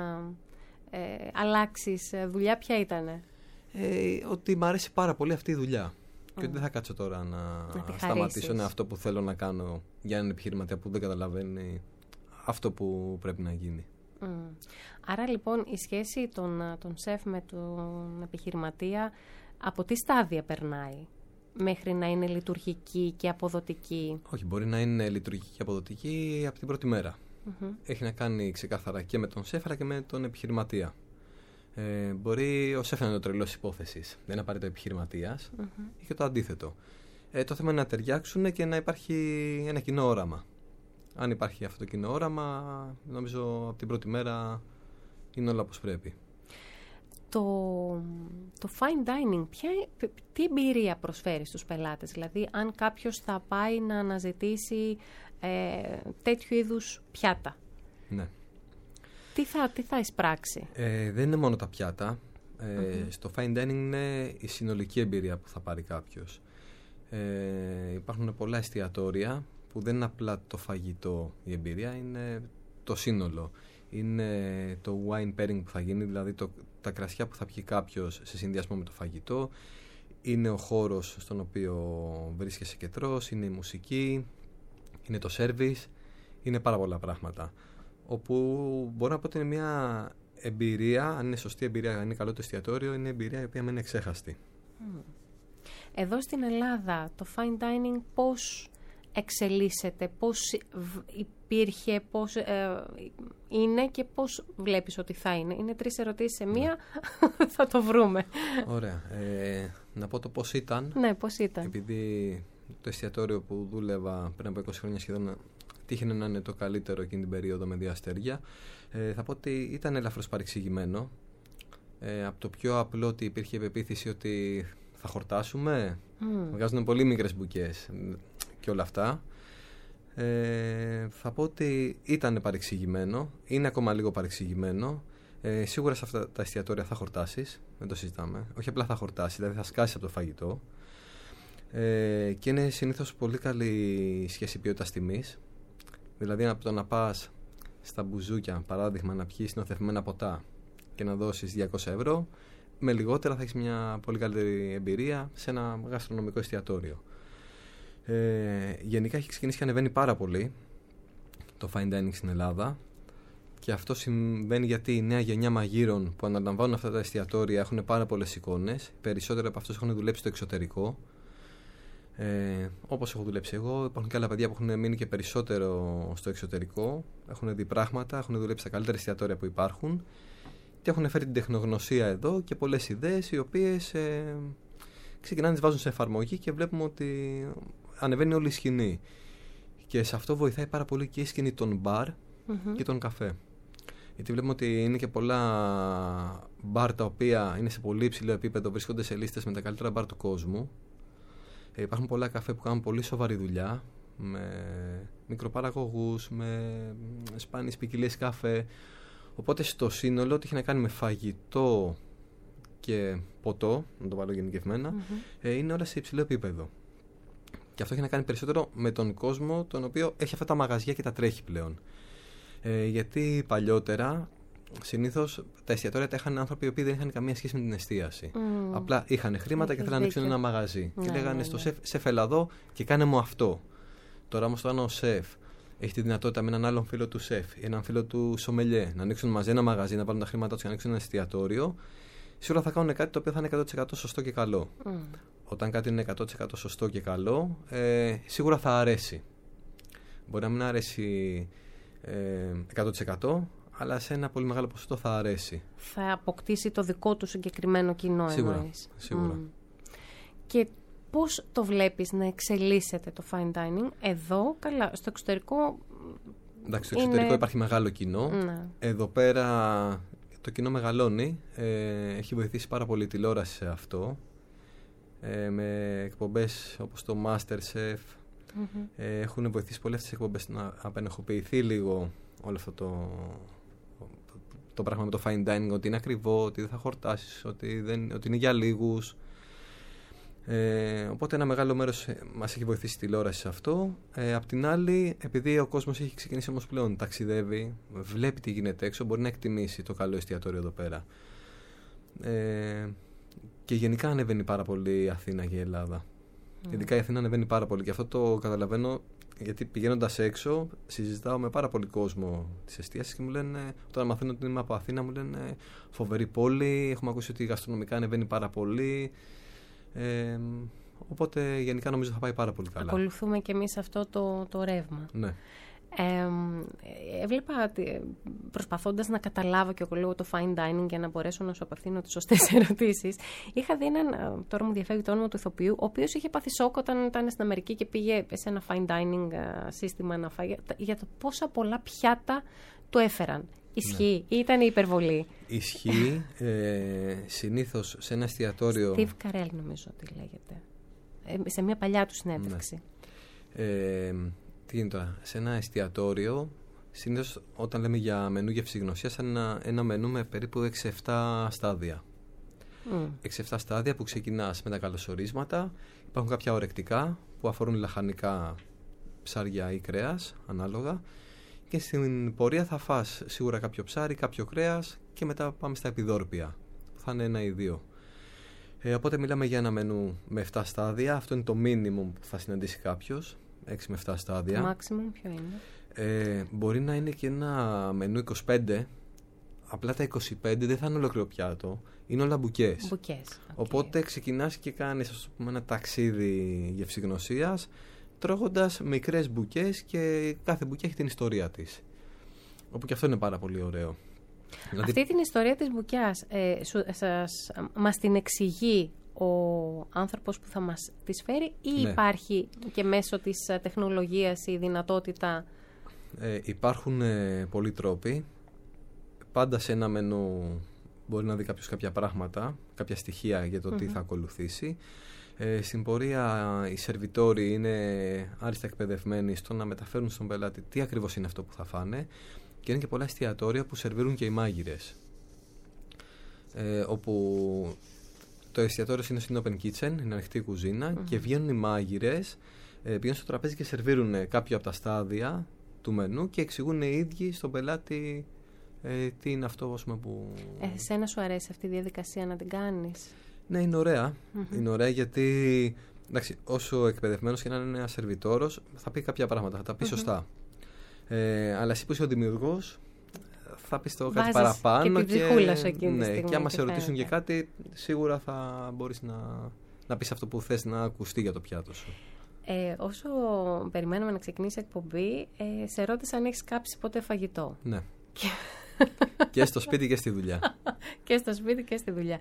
αλλάξεις δουλειά, ποια ήτανε? Ότι μου αρέσει πάρα πολύ αυτή η δουλειά. Και ότι δεν θα κάτσω τώρα να σταματήσω αυτό που θέλω να κάνω για έναν επιχειρηματία που δεν καταλαβαίνει αυτό που πρέπει να γίνει. Άρα λοιπόν η σχέση των σεφ με τον επιχειρηματία από τι στάδια περνάει μέχρι να είναι λειτουργική και αποδοτική? Όχι, μπορεί να είναι λειτουργική και αποδοτική από την πρώτη μέρα. Έχει να κάνει ξεκάθαρα και με τον σεφ αλλά και με τον επιχειρηματία. Μπορεί ο σεφ να είναι ο τρελός υπόθεσης, δεν είναι απαραίτητο επιχειρηματίας, ή και το αντίθετο. Το θέμα είναι να ταιριάξουν και να υπάρχει ένα κοινό όραμα. Αν υπάρχει αυτό το κοινό όραμα, νομίζω από την πρώτη μέρα είναι όλα όπως πρέπει. Το fine dining, τι εμπειρία προσφέρει στους πελάτες? Δηλαδή, αν κάποιος θα πάει να αναζητήσει τέτοιου είδους πιάτα, ναι. Τι θα εισπράξει? Δεν είναι μόνο τα πιάτα. Στο fine dining είναι η συνολική εμπειρία που θα πάρει κάποιος. Υπάρχουν πολλά εστιατόρια που δεν είναι απλά το φαγητό η εμπειρία, είναι το σύνολο. Είναι το wine pairing που θα γίνει, δηλαδή τα κρασιά που θα πιει κάποιος σε συνδυασμό με το φαγητό. Είναι ο χώρος στον οποίο βρίσκεσαι και τρως, είναι η μουσική, είναι το service, είναι πάρα πολλά πράγματα. Όπου μπορώ να πω ότι είναι μια εμπειρία, αν είναι σωστή εμπειρία, αν είναι καλό το εστιατόριο, είναι εμπειρία η οποία μένει εξέχαστη. Εδώ στην Ελλάδα το fine dining πώς εξελίσσεται, πώς υπήρχε, πώς είναι και πώς βλέπεις ότι θα είναι? Είναι 3 ερωτήσεις σε μία, θα το βρούμε. Ωραία. Να πω το πώς ήταν. Ναι, πώς ήταν. Επειδή το εστιατόριο που δούλευα πριν από 20 χρόνια σχεδόν τύχαινε να είναι το καλύτερο εκείνη την περίοδο με 2 αστέρια, θα πω ότι ήταν ελαφρώς παρεξηγημένο. Από το πιο απλό ότι υπήρχε πεποίθηση ότι θα χορτάσουμε, βγάζουν πολύ μικρές μπουκές και όλα αυτά. Θα πω ότι ήταν παρεξηγημένο, είναι ακόμα λίγο παρεξηγημένο. Σίγουρα σε αυτά τα εστιατόρια θα χορτάσεις, δεν το συζητάμε. Όχι απλά θα χορτάσεις, δηλαδή θα σκάσεις από το φαγητό. Και είναι συνήθως πολύ καλή σχέση ποιότητας τιμής. Δηλαδή από το να πας στα μπουζούκια, παράδειγμα, να πιεις νοθευμένα ποτά και να δώσεις 200 ευρώ, με λιγότερα θα έχεις μια πολύ καλύτερη εμπειρία σε ένα γαστρονομικό εστιατόριο. Γενικά έχει ξεκινήσει και ανεβαίνει πάρα πολύ το fine dining στην Ελλάδα, και αυτό συμβαίνει γιατί η νέα γενιά μαγείρων που αναλαμβάνουν αυτά τα εστιατόρια έχουν πάρα πολλές εικόνες. Περισσότεροι από αυτούς έχουν δουλέψει στο εξωτερικό. Όπως έχω δουλέψει εγώ, υπάρχουν και άλλα παιδιά που έχουν μείνει και περισσότερο στο εξωτερικό, έχουν δει πράγματα, έχουν δουλέψει στα καλύτερα εστιατόρια που υπάρχουν και έχουν φέρει την τεχνογνωσία εδώ και πολλές ιδέες οι οποίες ξεκινάνε να τις βάζουν σε εφαρμογή και βλέπουμε ότι ανεβαίνει όλη η σκηνή. Και σε αυτό βοηθάει πάρα πολύ και η σκηνή των μπαρ και των καφέ. Γιατί βλέπουμε ότι είναι και πολλά μπαρ τα οποία είναι σε πολύ υψηλό επίπεδο, βρίσκονται σε λίστες με τα καλύτερα μπαρ του κόσμου. Υπάρχουν πολλά καφέ που κάνουν πολύ σοβαρή δουλειά, με μικροπαραγωγούς, με σπάνιες ποικιλίες καφέ. Οπότε στο σύνολο, ό,τι έχει να κάνει με φαγητό και ποτό, να το βάλω γενικευμένα, είναι όλα σε υψηλό επίπεδο. Και αυτό έχει να κάνει περισσότερο με τον κόσμο, τον οποίο έχει αυτά τα μαγαζιά και τα τρέχει πλέον. Γιατί παλιότερα, συνήθως τα εστιατόρια τα είχαν άνθρωποι οι οποίοι δεν είχαν καμία σχέση με την εστίαση. Απλά είχαν χρήματα και θέλαν να ανοίξουν ένα μαγαζί. Και λέγανε στο σεφ, έλα εδώ και κάνε μου αυτό. Τώρα όμως, όταν ο σεφ έχει τη δυνατότητα με έναν άλλον φίλο του σεφ ή έναν φίλο του σομελιέ να ανοίξουν μαζί ένα μαγαζί, να πάρουν τα χρήματά τους και να ανοίξουν ένα εστιατόριο, σίγουρα θα κάνουν κάτι το οποίο θα είναι 100% σωστό και καλό. Όταν κάτι είναι 100% σωστό και καλό, σίγουρα θα αρέσει. Μπορεί να μην αρέσει 100%, αλλά σε ένα πολύ μεγάλο ποσοστό θα αρέσει. Θα αποκτήσει το δικό του συγκεκριμένο κοινό, εννοείς. Σίγουρα. Και πώς το βλέπεις να εξελίσσεται το fine dining εδώ, καλά, στο εξωτερικό? Εντάξει, στο εξωτερικό υπάρχει μεγάλο κοινό. Ναι. Εδώ πέρα το κοινό μεγαλώνει. Έχει βοηθήσει πάρα πολύ η τηλεόραση σε αυτό. Με εκπομπές όπως το MasterChef. Έχουν βοηθήσει πολύ αυτές τις εκπομπές να απενεχοποιηθεί λίγο όλο αυτό το πράγμα με το fine dining, ότι είναι ακριβό, ότι δεν θα χορτάσεις, ότι είναι για λίγους. Οπότε ένα μεγάλο μέρος μας έχει βοηθήσει η τηλεόραση σε αυτό. Απ' την άλλη, επειδή ο κόσμος έχει ξεκινήσει όμως πλέον, ταξιδεύει, βλέπει τι γίνεται έξω, μπορεί να εκτιμήσει το καλό εστιατόριο εδώ πέρα. Και γενικά ανεβαίνει πάρα πολύ η Αθήνα και η Ελλάδα. Ειδικά η Αθήνα ανεβαίνει πάρα πολύ και αυτό το καταλαβαίνω, γιατί πηγαίνοντας έξω συζητάω με πάρα πολύ κόσμο της εστίασης και μου λένε, όταν μαθαίνω ότι είμαι από Αθήνα, μου λένε φοβερή πόλη, έχουμε ακούσει ότι γαστρονομικά ανεβαίνει πάρα πολύ. Οπότε γενικά νομίζω θα πάει πάρα πολύ καλά. Ακολουθούμε και εμείς αυτό το ρεύμα. Ναι. Έβλεπα, προσπαθώντας να καταλάβω και εγώ λίγο το fine dining για να μπορέσω να σου απευθύνω τις σωστές ερωτήσεις, είχα δει έναν, τώρα μου διαφεύγει το όνομα του ηθοποιού, ο οποίος είχε πάθει σόκ όταν ήταν στην Αμερική και πήγε σε ένα fine dining σύστημα να φάει, για το πόσα πολλά πιάτα του έφεραν. Ισχύει ή ήταν η υπερβολή? Ισχύει. Συνήθως σε ένα εστιατόριο... Steve Carell νομίζω ότι λέγεται. Σε μια παλιά του συνέντευξη. Ναι. Τι γίνεται τώρα, σε ένα εστιατόριο, συνήθως όταν λέμε για μενού γευσηγνωσίας, ένα μενού με περίπου 6-7 στάδια. 6-7 στάδια που ξεκινάς με τα καλωσορίσματα, υπάρχουν κάποια ορεκτικά που αφορούν λαχανικά, ψάρια ή κρέας, ανάλογα, και στην πορεία θα φας σίγουρα κάποιο ψάρι, κάποιο κρέας και μετά πάμε στα επιδόρπια, που θα είναι 1 ή 2. Οπότε μιλάμε για ένα μενού με 7 στάδια, αυτό είναι το minimum που θα συναντήσει κάποιος. 6 με 7 στάδια. Το maximum ποιο είναι? Μπορεί να είναι και ένα μενού 25. Απλά τα 25 δεν θα είναι ολόκληρο πιάτο. Είναι όλα μπουκές. Okay. Οπότε ξεκινάς και κάνεις, ας πούμε, ένα ταξίδι γευσηγνωσίας, τρώγοντας μικρές μπουκές και κάθε μπουκέ έχει την ιστορία της. Όπου και αυτό είναι πάρα πολύ ωραίο. Δηλαδή... Αυτή την ιστορία της μπουκιάς μας την εξηγεί ο άνθρωπος που θα μας τις φέρει ή ναι. Υπάρχει και μέσω της τεχνολογίας η δυνατότητα? Υπάρχουν πολλοί τρόποι. Πάντα σε ένα μενού μπορεί να δει κάποιος κάποια πράγματα, κάποια στοιχεία για το τι θα ακολουθήσει. Στην πορεία οι σερβιτόροι είναι άριστα εκπαιδευμένοι στο να μεταφέρουν στον πελάτη τι ακριβώς είναι αυτό που θα φάνε, και είναι και πολλά εστιατόρια που σερβίρουν και οι μάγειρες, όπου το εστιατόριο είναι στην open kitchen, είναι ανοιχτή κουζίνα, και βγαίνουν οι μάγειρες, πηγαίνουν στο τραπέζι και σερβίρουν κάποιο από τα στάδια του μενού και εξηγούν οι ίδιοι στον πελάτη τι είναι αυτό, ας πούμε, που... Εσένα σου αρέσει αυτή η διαδικασία να την κάνεις? Ναι, είναι ωραία. Είναι ωραία γιατί, εντάξει, όσο εκπαιδευμένος και να είναι ένας σερβιτόρος, θα πει κάποια πράγματα, θα τα πει σωστά. Αλλά εσύ που είσαι ο δημιουργός, θα πεις το κάτι παραπάνω και την ψυχούλα σου εκείνη τη στιγμή. Και άμα σε ρωτήσουν για κάτι, σίγουρα θα μπορείς να πεις αυτό που θες να ακουστεί για το πιάτο σου. Όσο περιμένουμε να ξεκινήσει η εκπομπή, σε ρώτησα αν έχεις κάψει ποτέ φαγητό. Ναι. Και στο σπίτι και στη δουλειά. Και στο σπίτι και στη δουλειά.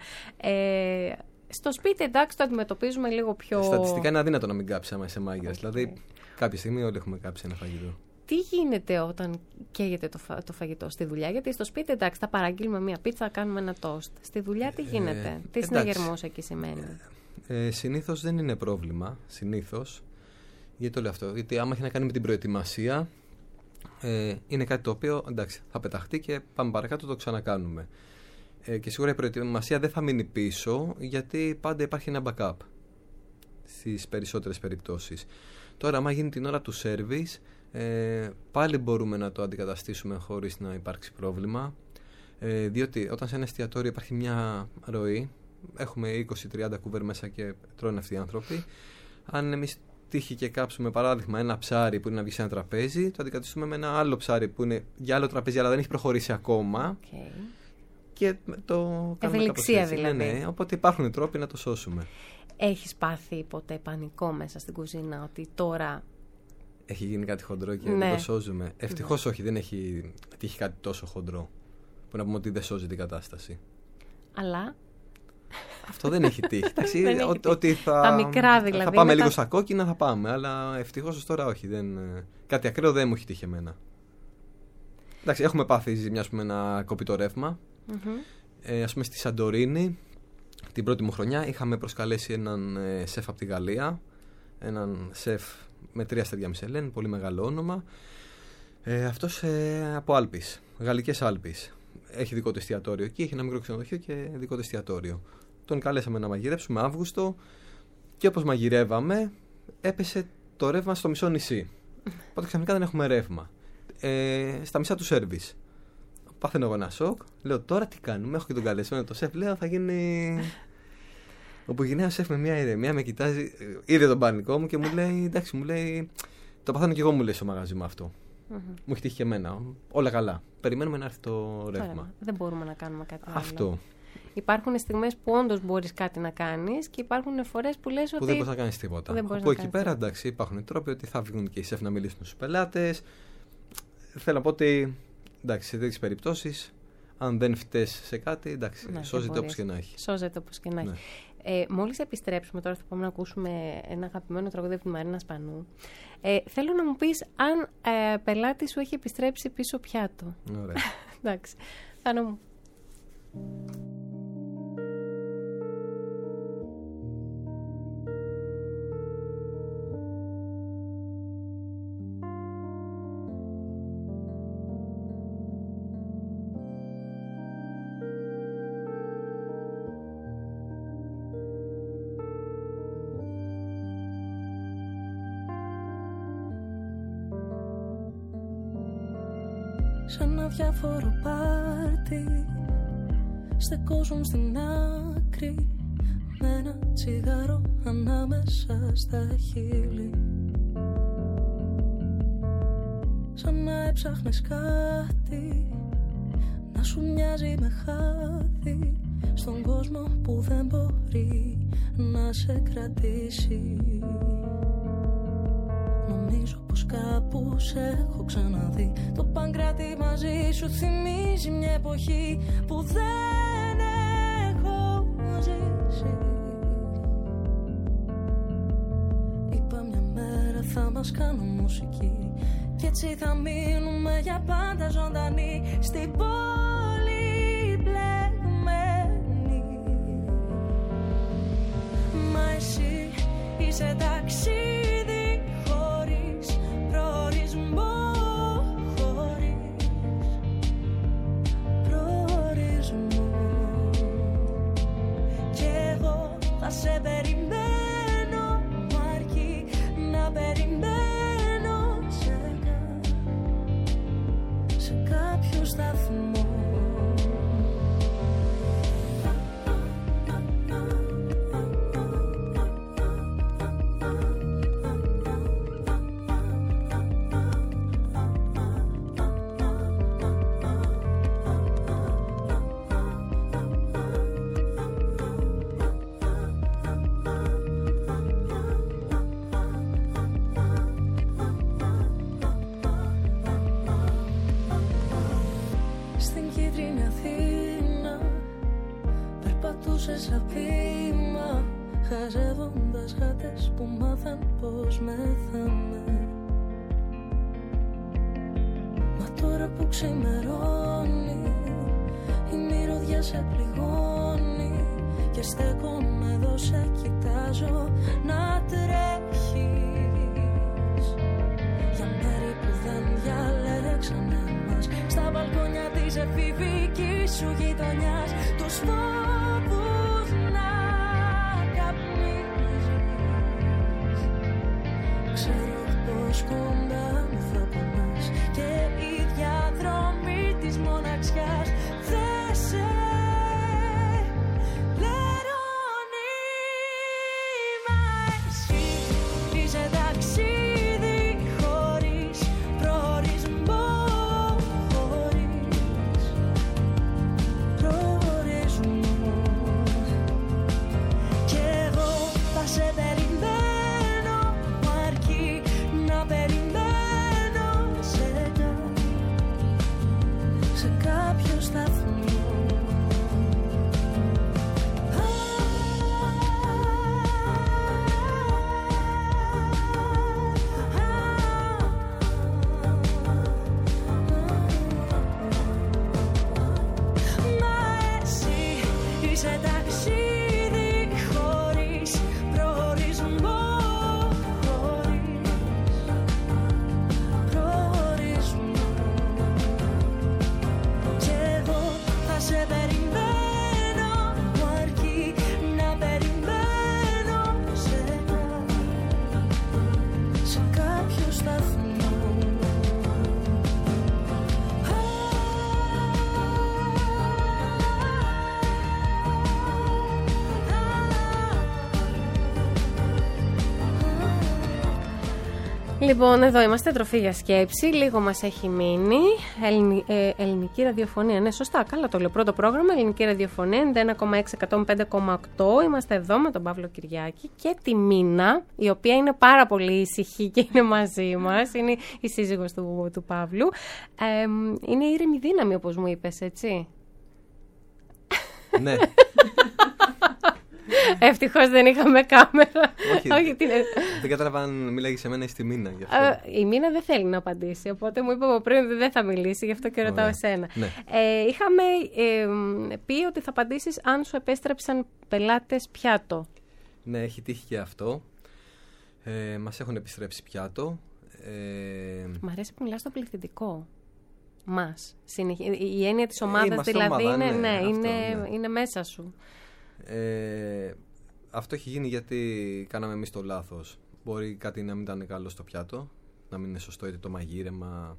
Στο σπίτι, εντάξει, το αντιμετωπίζουμε λίγο πιο... Στατιστικά είναι αδύνατο να μην κάψει άμα είσαι μάγειρας. Δηλαδή, κάποια στιγμή όλοι έχουμε κάψει ένα φαγητό. Τι γίνεται όταν καίγεται το φαγητό στη δουλειά? Γιατί στο σπίτι, εντάξει, θα παραγγείλουμε μία πίτσα, θα κάνουμε ένα τόστ. Στη δουλειά τι γίνεται? Τι συναγερμός εκεί σημαίνει? Συνήθως δεν είναι πρόβλημα. Συνήθως. Γιατί το λέω αυτό? Γιατί άμα έχει να κάνει με την προετοιμασία, είναι κάτι το οποίο, εντάξει, θα πεταχτεί και πάμε παρακάτω, το ξανακάνουμε. Και σίγουρα η προετοιμασία δεν θα μείνει πίσω, γιατί πάντα υπάρχει ένα backup στις περισσότερες περιπτώσεις. Τώρα, άμα γίνει την ώρα του service, πάλι μπορούμε να το αντικαταστήσουμε χωρίς να υπάρξει πρόβλημα, διότι όταν σε ένα εστιατόριο υπάρχει μια ροή, έχουμε 20-30 κούβερ μέσα και τρώνε αυτοί οι άνθρωποι. Αν εμείς τύχει και κάψουμε, παράδειγμα, ένα ψάρι που είναι να βγει σε ένα τραπέζι, το αντικαταστούμε με ένα άλλο ψάρι που είναι για άλλο τραπέζι, αλλά δεν έχει προχωρήσει ακόμα. Και το κάνουμε ευελιξία δηλαδή. Ναι, οπότε υπάρχουν τρόποι να το σώσουμε. Έχεις πάθει ποτέ πανικό μέσα στην κουζίνα ότι τώρα... Έχει γίνει κάτι χοντρό και δεν το σώζουμε? Ευτυχώς όχι, δεν έχει τύχει κάτι τόσο χοντρό που να πούμε ότι δεν σώζει την κατάσταση. Αλλά... Αυτό δεν έχει τύχει. Ότι τα μικρά δηλαδή. Θα πάμε λίγο στα κόκκινα, θα πάμε. Αλλά ευτυχώς ως τώρα όχι. Κάτι ακραίο δεν μου έχει τύχει εμένα. Εντάξει, έχουμε πάθει ζημιά με ένα κοπητό ρεύμα. Ας πούμε στη Σαντορίνη, την πρώτη μου χρονιά, είχαμε προσκαλέσει έναν σεφ από τη Γαλλία. Έναν σεφ με 3 αστέρια Μισελέν, πολύ μεγάλο όνομα. Αυτός από Άλπεις, γαλλικές Άλπεις. Έχει δικό του εστιατόριο εκεί, έχει ένα μικρό ξενοδοχείο και δικό του εστιατόριο. Τον καλέσαμε να μαγειρέψουμε Αύγουστο και όπως μαγειρεύαμε έπεσε το ρεύμα στο μισό νησί. Οπότε ξαφνικά δεν έχουμε ρεύμα. Στα μισά του σέρβις. Πάθαινε εγώ ένα σοκ. Λέω τώρα τι κάνουμε? Έχω και τον καλεσμένο το σεφ. Λέω θα γίνει... Όπου γυναίκα σεφ με μια ηρεμία με κοιτάζει. Είδε τον πανικό μου και μου λέει εντάξει, μου λέει το παθαίνω κι εγώ, μου λέει στο μαγαζί μου αυτό. Μου έχει τύχει και εμένα. Όλα καλά. Περιμένουμε να έρθει το ρεύμα. Δεν μπορούμε να κάνουμε κάτι άλλο. Αυτό. Υπάρχουν στιγμές που όντως μπορείς κάτι να κάνεις και υπάρχουν φορές που λες ότι. Που δεν μπορείς να κάνεις τίποτα. Από εκεί πέρα, εντάξει, υπάρχουν τρόποι ότι θα βγουν και οι σεφ να μιλήσουν στους πελάτες. Θέλω να πω ότι εντάξει, σε τέτοιες περιπτώσεις, αν δεν φταίς σε κάτι, εντάξει, σώζεται όπως και να έχει. Σώζεται όπως και να έχει. Μόλις επιστρέψουμε, τώρα θα πάμε να ακούσουμε ένα αγαπημένο τραγούδι από τη Μαρίνα Σπανού. Θέλω να μου πεις αν πελάτη σου έχει επιστρέψει πίσω πιάτο. Ωραία. Εντάξει. Θάνο μου. Σαν ένα διάφορο πάρτι στεκόζουν στην άκρη με ένα τσιγάρο ανάμεσα στα χείλη. Σαν να έψαχνες κάτι να σου μοιάζει με χάδι στον κόσμο που δεν μπορεί να σε κρατήσει. Νομίζω πως κάπου σε έχω ξαναδεί. Το Παγκράτη μαζί σου θυμίζει μια εποχή που δεν έχω ζήσει. Είπα μια μέρα θα μας κάνουν μουσική κι έτσι θα μείνουμε για πάντα ζωντανοί στην πόλη μπλεγμένη. Μα εσύ είσαι ταξίδι χωρίς προορισμό, χωρίς προορισμό. Κι εγώ θα σε περιμένω, μ' αρκεί να περιμένω σε κάποιο σταθμό. τραγουδούσε σαν ποίημα, χαζεύοντας γάτες που μάθαν πως μεθάμε. Μα τώρα που ξημερώνει, η μυρωδιά σε πληγώνει και στέκομαι εδώ, σε κοιτάζω να τρέχεις για μέρη που δεν διαλέξανε μας, στα μπαλκόνια της εφηβικής σου γειτονιάς, τους φόβους να καπνίζεις. Ξέρω πως κοντά μου θα πονάς και η διαδρομή της μοναξιάς δεν σε λερώνει. Μα εσύ είσαι ταξίδι χωρίς προορισμό, χωρίς προορισμό. Κι εγώ θα σε περιμένω, μου αρκεί να περιμένω σε κάποιο σταθμό. Μα εσύ είσαι ταξίδι χωρίς προορισμό, χωρίς προορισμό. Κι εγώ θα σε περιμένω, μου αρκεί να περιμένω σε κάποιο σταθμό. Λοιπόν, εδώ είμαστε, τροφή για σκέψη. Λίγο μας έχει μείνει. Ελληνική ραδιοφωνία. Ναι, σωστά, καλά το λέω. Πρώτο πρόγραμμα, ελληνική ραδιοφωνία, 91,6-105,8. Είμαστε εδώ με τον Παύλο Κυριάκη και τη Μίνα, η οποία είναι πάρα πολύ ήσυχη και είναι μαζί μας. Είναι η σύζυγος του Παύλου. Είναι ήρεμη δύναμη, όπως μου είπες, έτσι. Ναι. Ευτυχώς δεν είχαμε κάμερα. Όχι, δεν κατάλαβα αν μίλαγε σε μένα ή στη Μίνα. Γι' αυτό. Η Μίνα δεν θέλει να απαντήσει, οπότε μου είπε από πριν ότι δεν θα μιλήσει, γι' αυτό και ρωτάω εσένα. Ναι. Είχαμε πει ότι θα απαντήσεις αν σου επέστρεψαν πελάτες πιάτο. Ναι, έχει τύχει και αυτό. Μας έχουν επιστρέψει πιάτο. Μ' αρέσει που μιλάς στο πληθυντικό. Μας. Η έννοια της ομάδας δηλαδή ομάδα, είναι μέσα σου. Αυτό έχει γίνει γιατί κάναμε εμείς το λάθος. Μπορεί κάτι να μην ήταν καλό στο πιάτο, να μην είναι σωστό είτε το μαγείρεμα.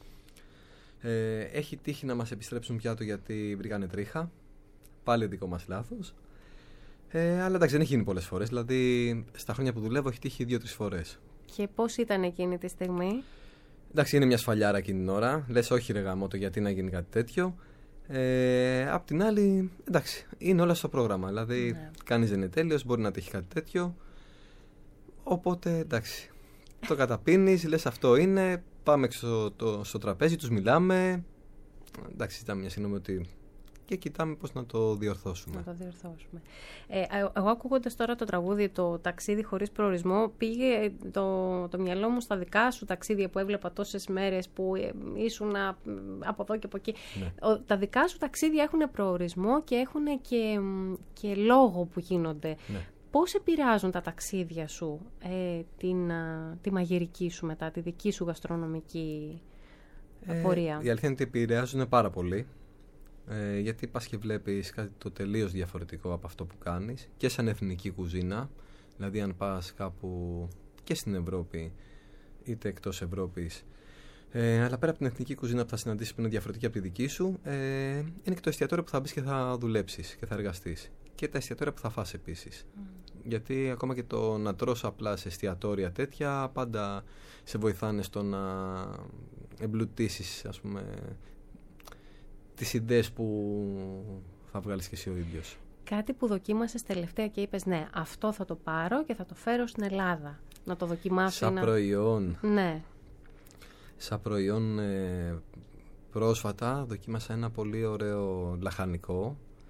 Έχει τύχει να μας επιστρέψουν πιάτο γιατί βρήκανε τρίχα. Πάλι δικό μας λάθος. Αλλά εντάξει, δεν έχει γίνει πολλές φορές. Δηλαδή στα χρόνια που δουλεύω έχει τύχει 2-3 φορές. Και πώς ήταν εκείνη τη στιγμή? Εντάξει, είναι μια σφαλιάρα εκείνη την ώρα. Λες όχι ρε γαμώτο, γιατί να γίνει κάτι τέτοιο. Απ' την άλλη, εντάξει, είναι όλα στο πρόγραμμα. Δηλαδή, κανείς δεν είναι τέλειος, μπορεί να τύχει κάτι τέτοιο. Οπότε, εντάξει, το καταπίνεις, λες αυτό είναι. Πάμε στο τραπέζι, τους μιλάμε. Εντάξει, ζητάμε μια συγγνώμη ότι. Και κοιτάμε πώς να το διορθώσουμε. Εγώ ακούγοντας τώρα το τραγούδι, το ταξίδι χωρίς προορισμό, πήγε το μυαλό μου στα δικά σου ταξίδια που έβλεπα τόσες μέρες που ήσουν από εδώ και από εκεί. Ναι. Τα δικά σου ταξίδια έχουν προορισμό και έχουν και λόγο που γίνονται. Ναι. Πώς επηρεάζουν τα ταξίδια σου τη μαγειρική σου μετά, τη δική σου γαστρονομική πορεία? Η αλήθεια είναι ότι επηρεάζουν πάρα πολύ. Γιατί πας και βλέπεις κάτι το τελείως διαφορετικό από αυτό που κάνεις και σαν εθνική κουζίνα. Δηλαδή αν πας κάπου και στην Ευρώπη είτε εκτός Ευρώπης, αλλά πέρα από την εθνική κουζίνα που θα συναντήσεις που είναι διαφορετική από τη δική σου, είναι και το εστιατόριο που θα μπεις και θα δουλέψεις και θα εργαστείς, και τα εστιατόρια που θα φας επίσης. Γιατί ακόμα και το να τρως απλά σε εστιατόρια τέτοια πάντα σε βοηθάνε στο να εμπλουτίσεις, ας πούμε, τις ιδέες που θα βγάλεις και εσύ ο ίδιος. Κάτι που δοκίμασες τελευταία και είπες ναι, αυτό θα το πάρω και θα το φέρω στην Ελλάδα. Να το δοκιμάσω. Σαν προϊόν. Ναι. Σαν προϊόν πρόσφατα δοκίμασα ένα πολύ ωραίο λαχανικό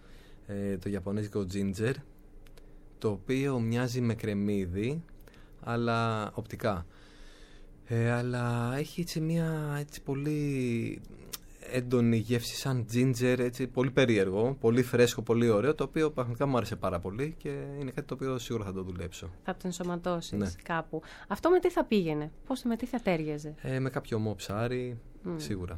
το ιαπωνέζικο ginger, το οποίο μοιάζει με κρεμμύδι, αλλά οπτικά. Αλλά έχει έτσι μια έτσι πολύ έντονη γεύση σαν ginger, έτσι πολύ περίεργο, πολύ φρέσκο, πολύ ωραίο, το οποίο πραγματικά μου άρεσε πάρα πολύ και είναι κάτι το οποίο σίγουρα θα το δουλέψω. Θα το ενσωματώσεις, ναι, κάπου. Αυτό με τι θα πήγαινε, με τι θα τέριαζε? Με κάποιο ομό ψάρι, σίγουρα.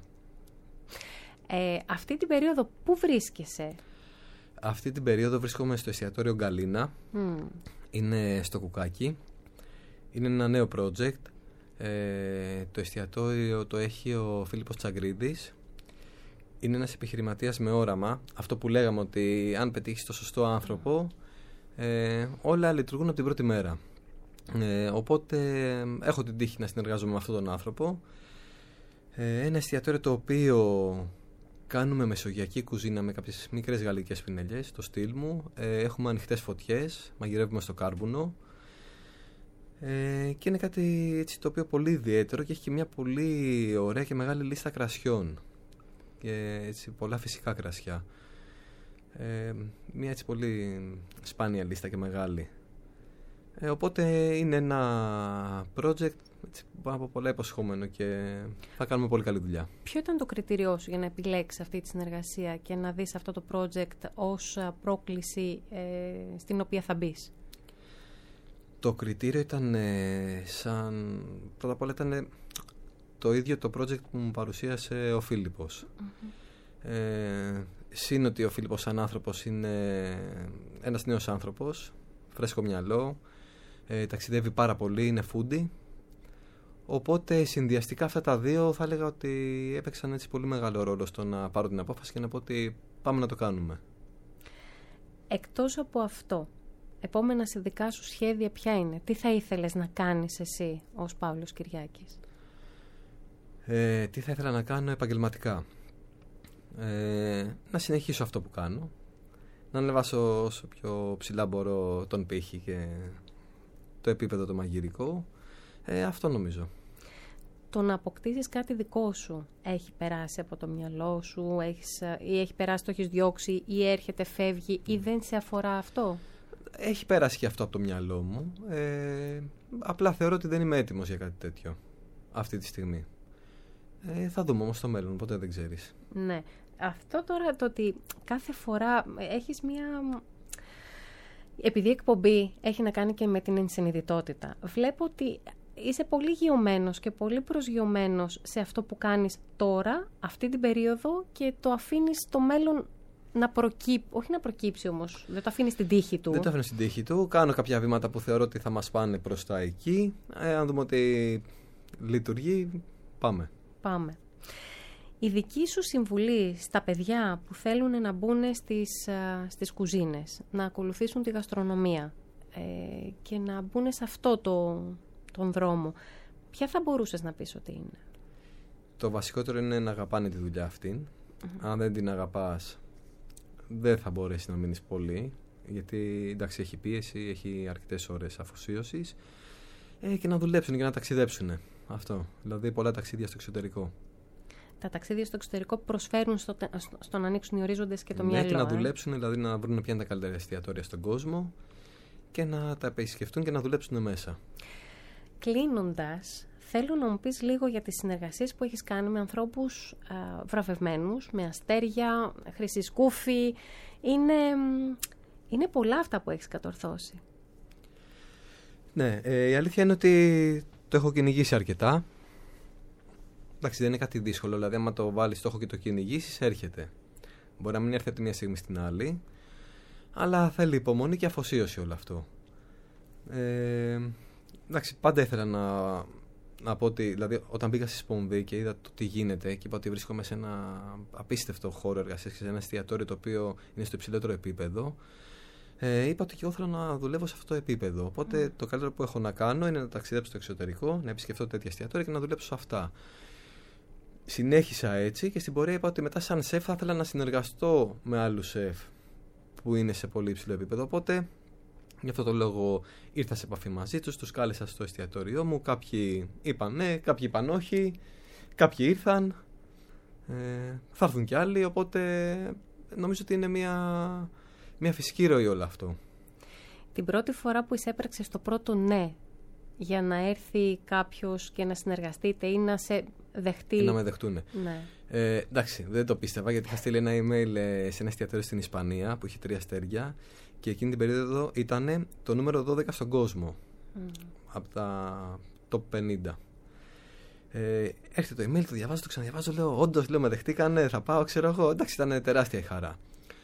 Αυτή την περίοδο πού βρίσκεσαι? Αυτή την περίοδο βρίσκομαι στο εστιατόριο Γκαλίνα. Είναι στο Κουκάκι. Είναι ένα νέο project. Το εστιατόριο το έχει ο Φίλιππος Τσαγκρίδης. Είναι ένας επιχειρηματίας με όραμα. Αυτό που λέγαμε, ότι αν πετύχεις το σωστό άνθρωπο, όλα λειτουργούν από την πρώτη μέρα. Οπότε έχω την τύχη να συνεργάζομαι με αυτόν τον άνθρωπο. Ένα εστιατόριο το οποίο κάνουμε μεσογειακή κουζίνα με κάποιες μικρές γαλλικές πινελιές, το στυλ μου. Έχουμε ανοιχτές φωτιές, μαγειρεύουμε στο κάρβουνο. Και είναι κάτι έτσι το οποίο πολύ ιδιαίτερο και έχει και μια πολύ ωραία και μεγάλη λίστα κρασιών. Και έτσι πολλά φυσικά κρασιά. Μια έτσι πολύ σπάνια λίστα και μεγάλη. Οπότε είναι ένα project έτσι, από πολλά υποσχόμενο και θα κάνουμε πολύ καλή δουλειά. Ποιο ήταν το κριτήριό σου για να επιλέξεις αυτή τη συνεργασία και να δεις αυτό το project ως πρόκληση στην οποία θα μπεις? Το κριτήριο ήταν πρώτα απ' όλα ήταν το ίδιο το project που μου παρουσίασε ο Φίλιππος. Συν ότι ο Φίλιππος σαν άνθρωπος είναι ένας νέος άνθρωπος, φρέσκο μυαλό, ταξιδεύει πάρα πολύ, είναι foodie. Οπότε συνδυαστικά αυτά τα δύο θα έλεγα ότι έπαιξαν έτσι πολύ μεγάλο ρόλο στο να πάρω την απόφαση και να πω ότι πάμε να το κάνουμε. Εκτός από αυτό, επόμενα σε δικά σου σχέδια ποια είναι? Τι θα ήθελες να κάνεις εσύ ως Παύλος Κυριάκης? Τι θα ήθελα να κάνω επαγγελματικά? Να συνεχίσω αυτό που κάνω. Να ανεβάσω όσο πιο ψηλά μπορώ τον πύχη και το επίπεδο το μαγειρικό. Αυτό νομίζω. Το να αποκτήσεις κάτι δικό σου έχει περάσει από το μυαλό σου, ή έχει περάσει, το έχεις διώξει, ή έρχεται, φεύγει, ή δεν σε αφορά αυτό? Έχει περάσει και αυτό από το μυαλό μου. Απλά θεωρώ ότι δεν είμαι έτοιμος για κάτι τέτοιο αυτή τη στιγμή. Θα δούμε όμως στο μέλλον, ποτέ δεν ξέρεις. Ναι. Αυτό τώρα το ότι κάθε φορά έχεις μία... Επειδή η εκπομπή έχει να κάνει και με την ενσυνειδητότητα, βλέπω ότι είσαι πολύ γειωμένος και πολύ προσγειωμένος σε αυτό που κάνεις τώρα, αυτή την περίοδο, και το αφήνεις στο μέλλον να προκύψει. Όχι να προκύψει όμως, δεν το αφήνεις στην τύχη του. Δεν το αφήνω στην τύχη του. Κάνω κάποια βήματα που θεωρώ ότι θα μας πάνε προς τα εκεί. Αν δούμε ότι λειτουργεί, πάμε. Η δική σου συμβουλή στα παιδιά που θέλουν να μπουν στις κουζίνες, να ακολουθήσουν τη γαστρονομία και να μπουν σε αυτό τον δρόμο, ποια θα μπορούσες να πεις ότι είναι? Το βασικότερο είναι να αγαπάνε τη δουλειά αυτή. Αν δεν την αγαπάς, δεν θα μπορέσει να μείνεις πολύ, γιατί εντάξει, έχει πίεση, έχει αρκετές ώρες αφοσίωσης, και να δουλέψουν και να ταξιδέψουν. Αυτό. Δηλαδή πολλά ταξίδια στο εξωτερικό. Τα ταξίδια στο εξωτερικό προσφέρουν στο να ανοίξουν οι ορίζοντες και το μυαλό. Και να δουλέψουν, δηλαδή να βρουν ποια είναι τα καλύτερα εστιατόρια στον κόσμο και να τα επισκεφτούν και να δουλέψουν μέσα. Κλείνοντας, θέλω να μου πεις λίγο για τις συνεργασίες που έχεις κάνει με ανθρώπους βραβευμένους, με αστέρια, Χρυσή Σκούφη. Είναι πολλά αυτά που έχεις κατορθώσει. Ναι, η αλήθεια είναι ότι το έχω κυνηγήσει αρκετά. Εντάξει, δεν είναι κάτι δύσκολο, δηλαδή άμα το βάλεις στόχο και το κυνηγήσεις, έρχεται. Μπορεί να μην έρθει από τη μία στιγμή στην άλλη, αλλά θέλει υπομονή και αφοσίωση όλο αυτό. Εντάξει, πάντα ήθελα να πω ότι, δηλαδή, όταν μπήκα στη Σπονδή και είδα το τι γίνεται και είπα ότι βρίσκομαι σε ένα απίστευτο χώρο εργασίας και σε ένα εστιατόριο το οποίο είναι στο υψηλότερο επίπεδο, είπα ότι και εγώ θέλω να δουλεύω σε αυτό το επίπεδο. Οπότε το καλύτερο που έχω να κάνω είναι να ταξιδέψω στο εξωτερικό, να επισκεφτώ τέτοια εστιατόρια και να δουλέψω σε αυτά. Συνέχισα έτσι και στην πορεία είπα ότι μετά σαν σεφ θα ήθελα να συνεργαστώ με άλλους σεφ που είναι σε πολύ υψηλό επίπεδο. Οπότε γι' αυτό το λόγο ήρθα σε επαφή μαζί τους, τους κάλεσα στο εστιατόριό μου. Κάποιοι είπαν ναι, κάποιοι είπαν όχι, κάποιοι ήρθαν, θα έρθουν κι άλλοι. Οπότε νομίζω ότι είναι μια μια φυσική ροή όλο αυτό. Την πρώτη φορά που εισέπραξες το πρώτο ναι, για να έρθει κάποιος και να συνεργαστείτε ή να σε δεχτεί. Να με δεχτούν. Ναι. Εντάξει, δεν το πίστευα, γιατί είχα στείλει ένα email σε ένα εστιατόριο στην Ισπανία που είχε 3 αστέρια και εκείνη την περίοδο ήταν το νούμερο 12 στον κόσμο. Από τα top 50. Έρχεται το email, το διαβάζω, το ξαναδιαβάζω, λέω όντως, λέω με δεχτήκανε, θα πάω, ξέρω εγώ. Εντάξει, ήταν τεράστια η χαρά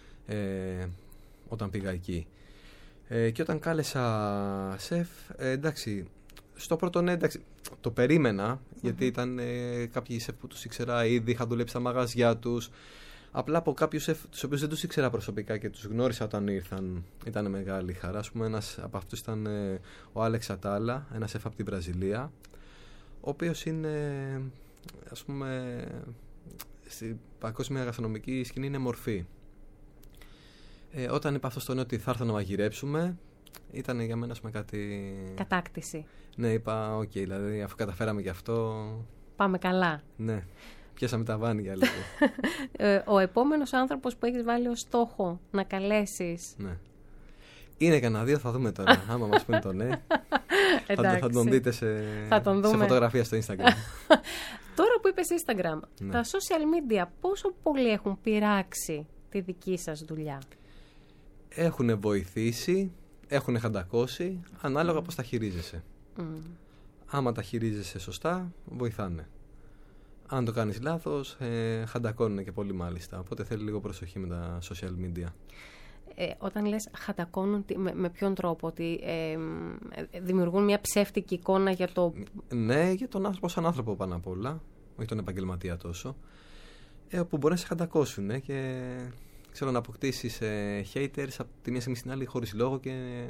όταν πήγα εκεί. Και όταν κάλεσα σεφ, εντάξει, στο πρώτο ναι, εντάξει, το περίμενα, γιατί ήταν κάποιοι σεφ που τους ήξερα ήδη, είχα δουλέψει στα μαγαζιά τους. Απλά από κάποιους σεφ, τους οποίους δεν τους ήξερα προσωπικά και τους γνώρισα όταν ήρθαν, ήταν μεγάλη χαρά. Ας πούμε, ένας από αυτούς ήταν ο Άλεξ Ατάλα, ένας σεφ από τη Βραζιλία, ο οποίος είναι, ας πούμε, στην παγκόσμια γαστρονομική σκηνή είναι μορφή. Όταν είπα αυτό στο νέο ότι θα έρθω να μαγειρέψουμε, ήταν για μένα με κάτι... Κατάκτηση. Ναι, είπα, οκ, δηλαδή αφού καταφέραμε και αυτό... Πάμε καλά. Ναι, πιάσαμε τα βάνη λίγο. Ο επόμενος άνθρωπος που έχεις βάλει ως στόχο να καλέσεις... Ναι. Είναι κανένα 2, θα δούμε τώρα. Άμα μας πούνε το ναι, θα τον δείτε σε φωτογραφία στο Instagram. Τώρα που είπες Instagram, Ναι. τα social media πόσο πολύ έχουν πειράξει τη δική σας δουλειά? Έχουν βοηθήσει, έχουν χαντακώσει, ανάλογα πώς τα χειρίζεσαι. Άμα τα χειρίζεσαι σωστά, βοηθάνε. Αν το κάνεις λάθος, χαντακώνουν και πολύ μάλιστα. Οπότε θέλει λίγο προσοχή με τα social media. Όταν λες χαντακώνουν, με ποιον τρόπο? Ότι δημιουργούν μια ψεύτικη εικόνα για το... Ναι, για τον άνθρωπο σαν άνθρωπο πάνω απ' όλα, όχι τον επαγγελματία τόσο, που μπορεί να σε χαντακώσουν και ξέρω, να αποκτήσεις haters από τη μία στιγμή στην άλλη χωρίς λόγο και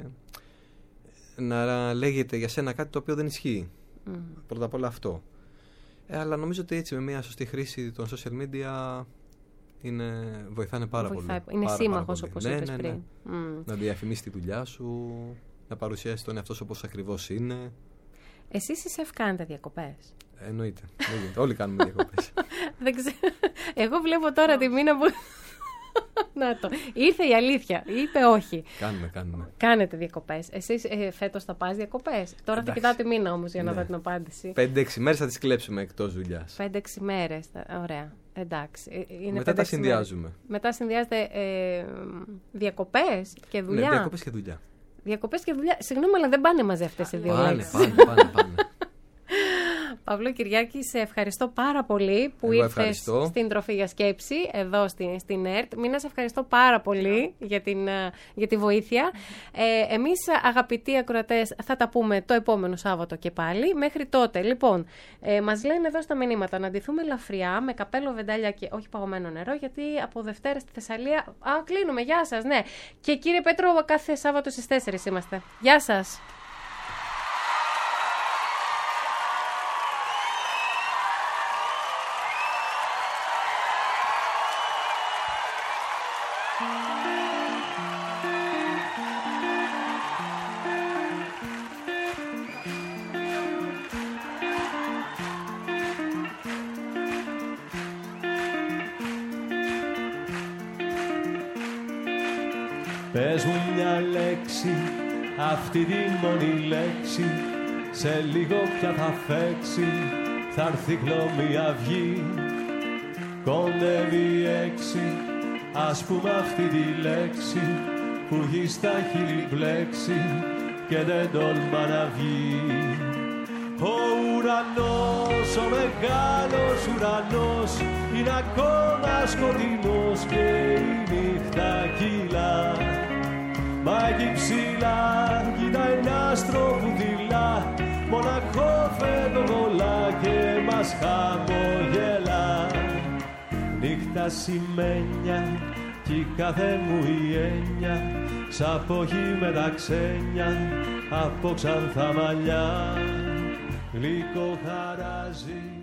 να λέγεται για σένα κάτι το οποίο δεν ισχύει. Πρώτα απ' όλα αυτό. Αλλά νομίζω ότι έτσι με μια σωστή χρήση των social media βοηθάνε πάρα πολύ. Είναι σύμμαχος, όπως είπες πριν. Να διαφημίσεις τη δουλειά σου, να παρουσιάσεις τον εαυτό σου όπως ακριβώς είναι. Εσείς οι σεφ κάνετε διακοπές? Εννοείται. Όλοι κάνουμε διακοπές. Δεν ξέρω. Εγώ βλέπω τώρα τη μήνα που... Να το. Ήρθε η αλήθεια. Είπε όχι. Κάνουμε. Κάνετε διακοπές. Εσείς φέτος θα πας διακοπές? Τώρα θα κοιτάω τη μήνα όμως για να δω την απάντηση. 5-6 μέρες θα τις κλέψουμε εκτός δουλειάς. 5-6 μέρες. Ωραία. Εντάξει. Μετά τα συνδυάζουμε. Μετά συνδυάζετε διακοπές και δουλειά. Ναι, διακοπές και δουλειά. Διακοπές και δουλειά. Συγγνώμη, αλλά δεν πάνε μαζί αυτές οι δύο λέξεις. Πάνε. Παύλο Κυριάκη, σε ευχαριστώ πάρα πολύ που ήρθες στην Τροφή για Σκέψη εδώ στην ΕΡΤ. Μίνα, σε ευχαριστώ πάρα πολύ για τη βοήθεια. Εμείς, αγαπητοί ακροατές, θα τα πούμε το επόμενο Σάββατο και πάλι. Μέχρι τότε, λοιπόν, μας λένε εδώ στα μηνύματα να ντυθούμε ελαφριά με καπέλο, βεντάλια και όχι παγωμένο νερό, γιατί από Δευτέρα στη Θεσσαλία... κλείνουμε, γεια σας, ναι. Και κύριε Πέτρο, κάθε Σάββατο στις 4 είμαστε. Γεια σας. Πες μου μια λέξη, αυτή τη μόνη λέξη, σε λίγο πια θα φέξει, θα έρθει χλωμή αυγή. Κοντεύει 6, ας πούμε αυτή τη λέξη, που έχει στα χείλη μπλέξει και δεν τολμά να βγει. Ο ουρανός, ο μεγάλος ουρανός, είναι ακόμα σκοτεινός και η νύχτα κύλα. Μα εκεί ψηλά κοίτα ένα άστρο που δειλά, μοναχό φαινοβολά και μας χαμογελά. Νύχτα σημαίνια κι κάθε μου η έννοια, σ' αποχή με τα ξένια από ξανθά μαλλιά. Γλυκό χαράζει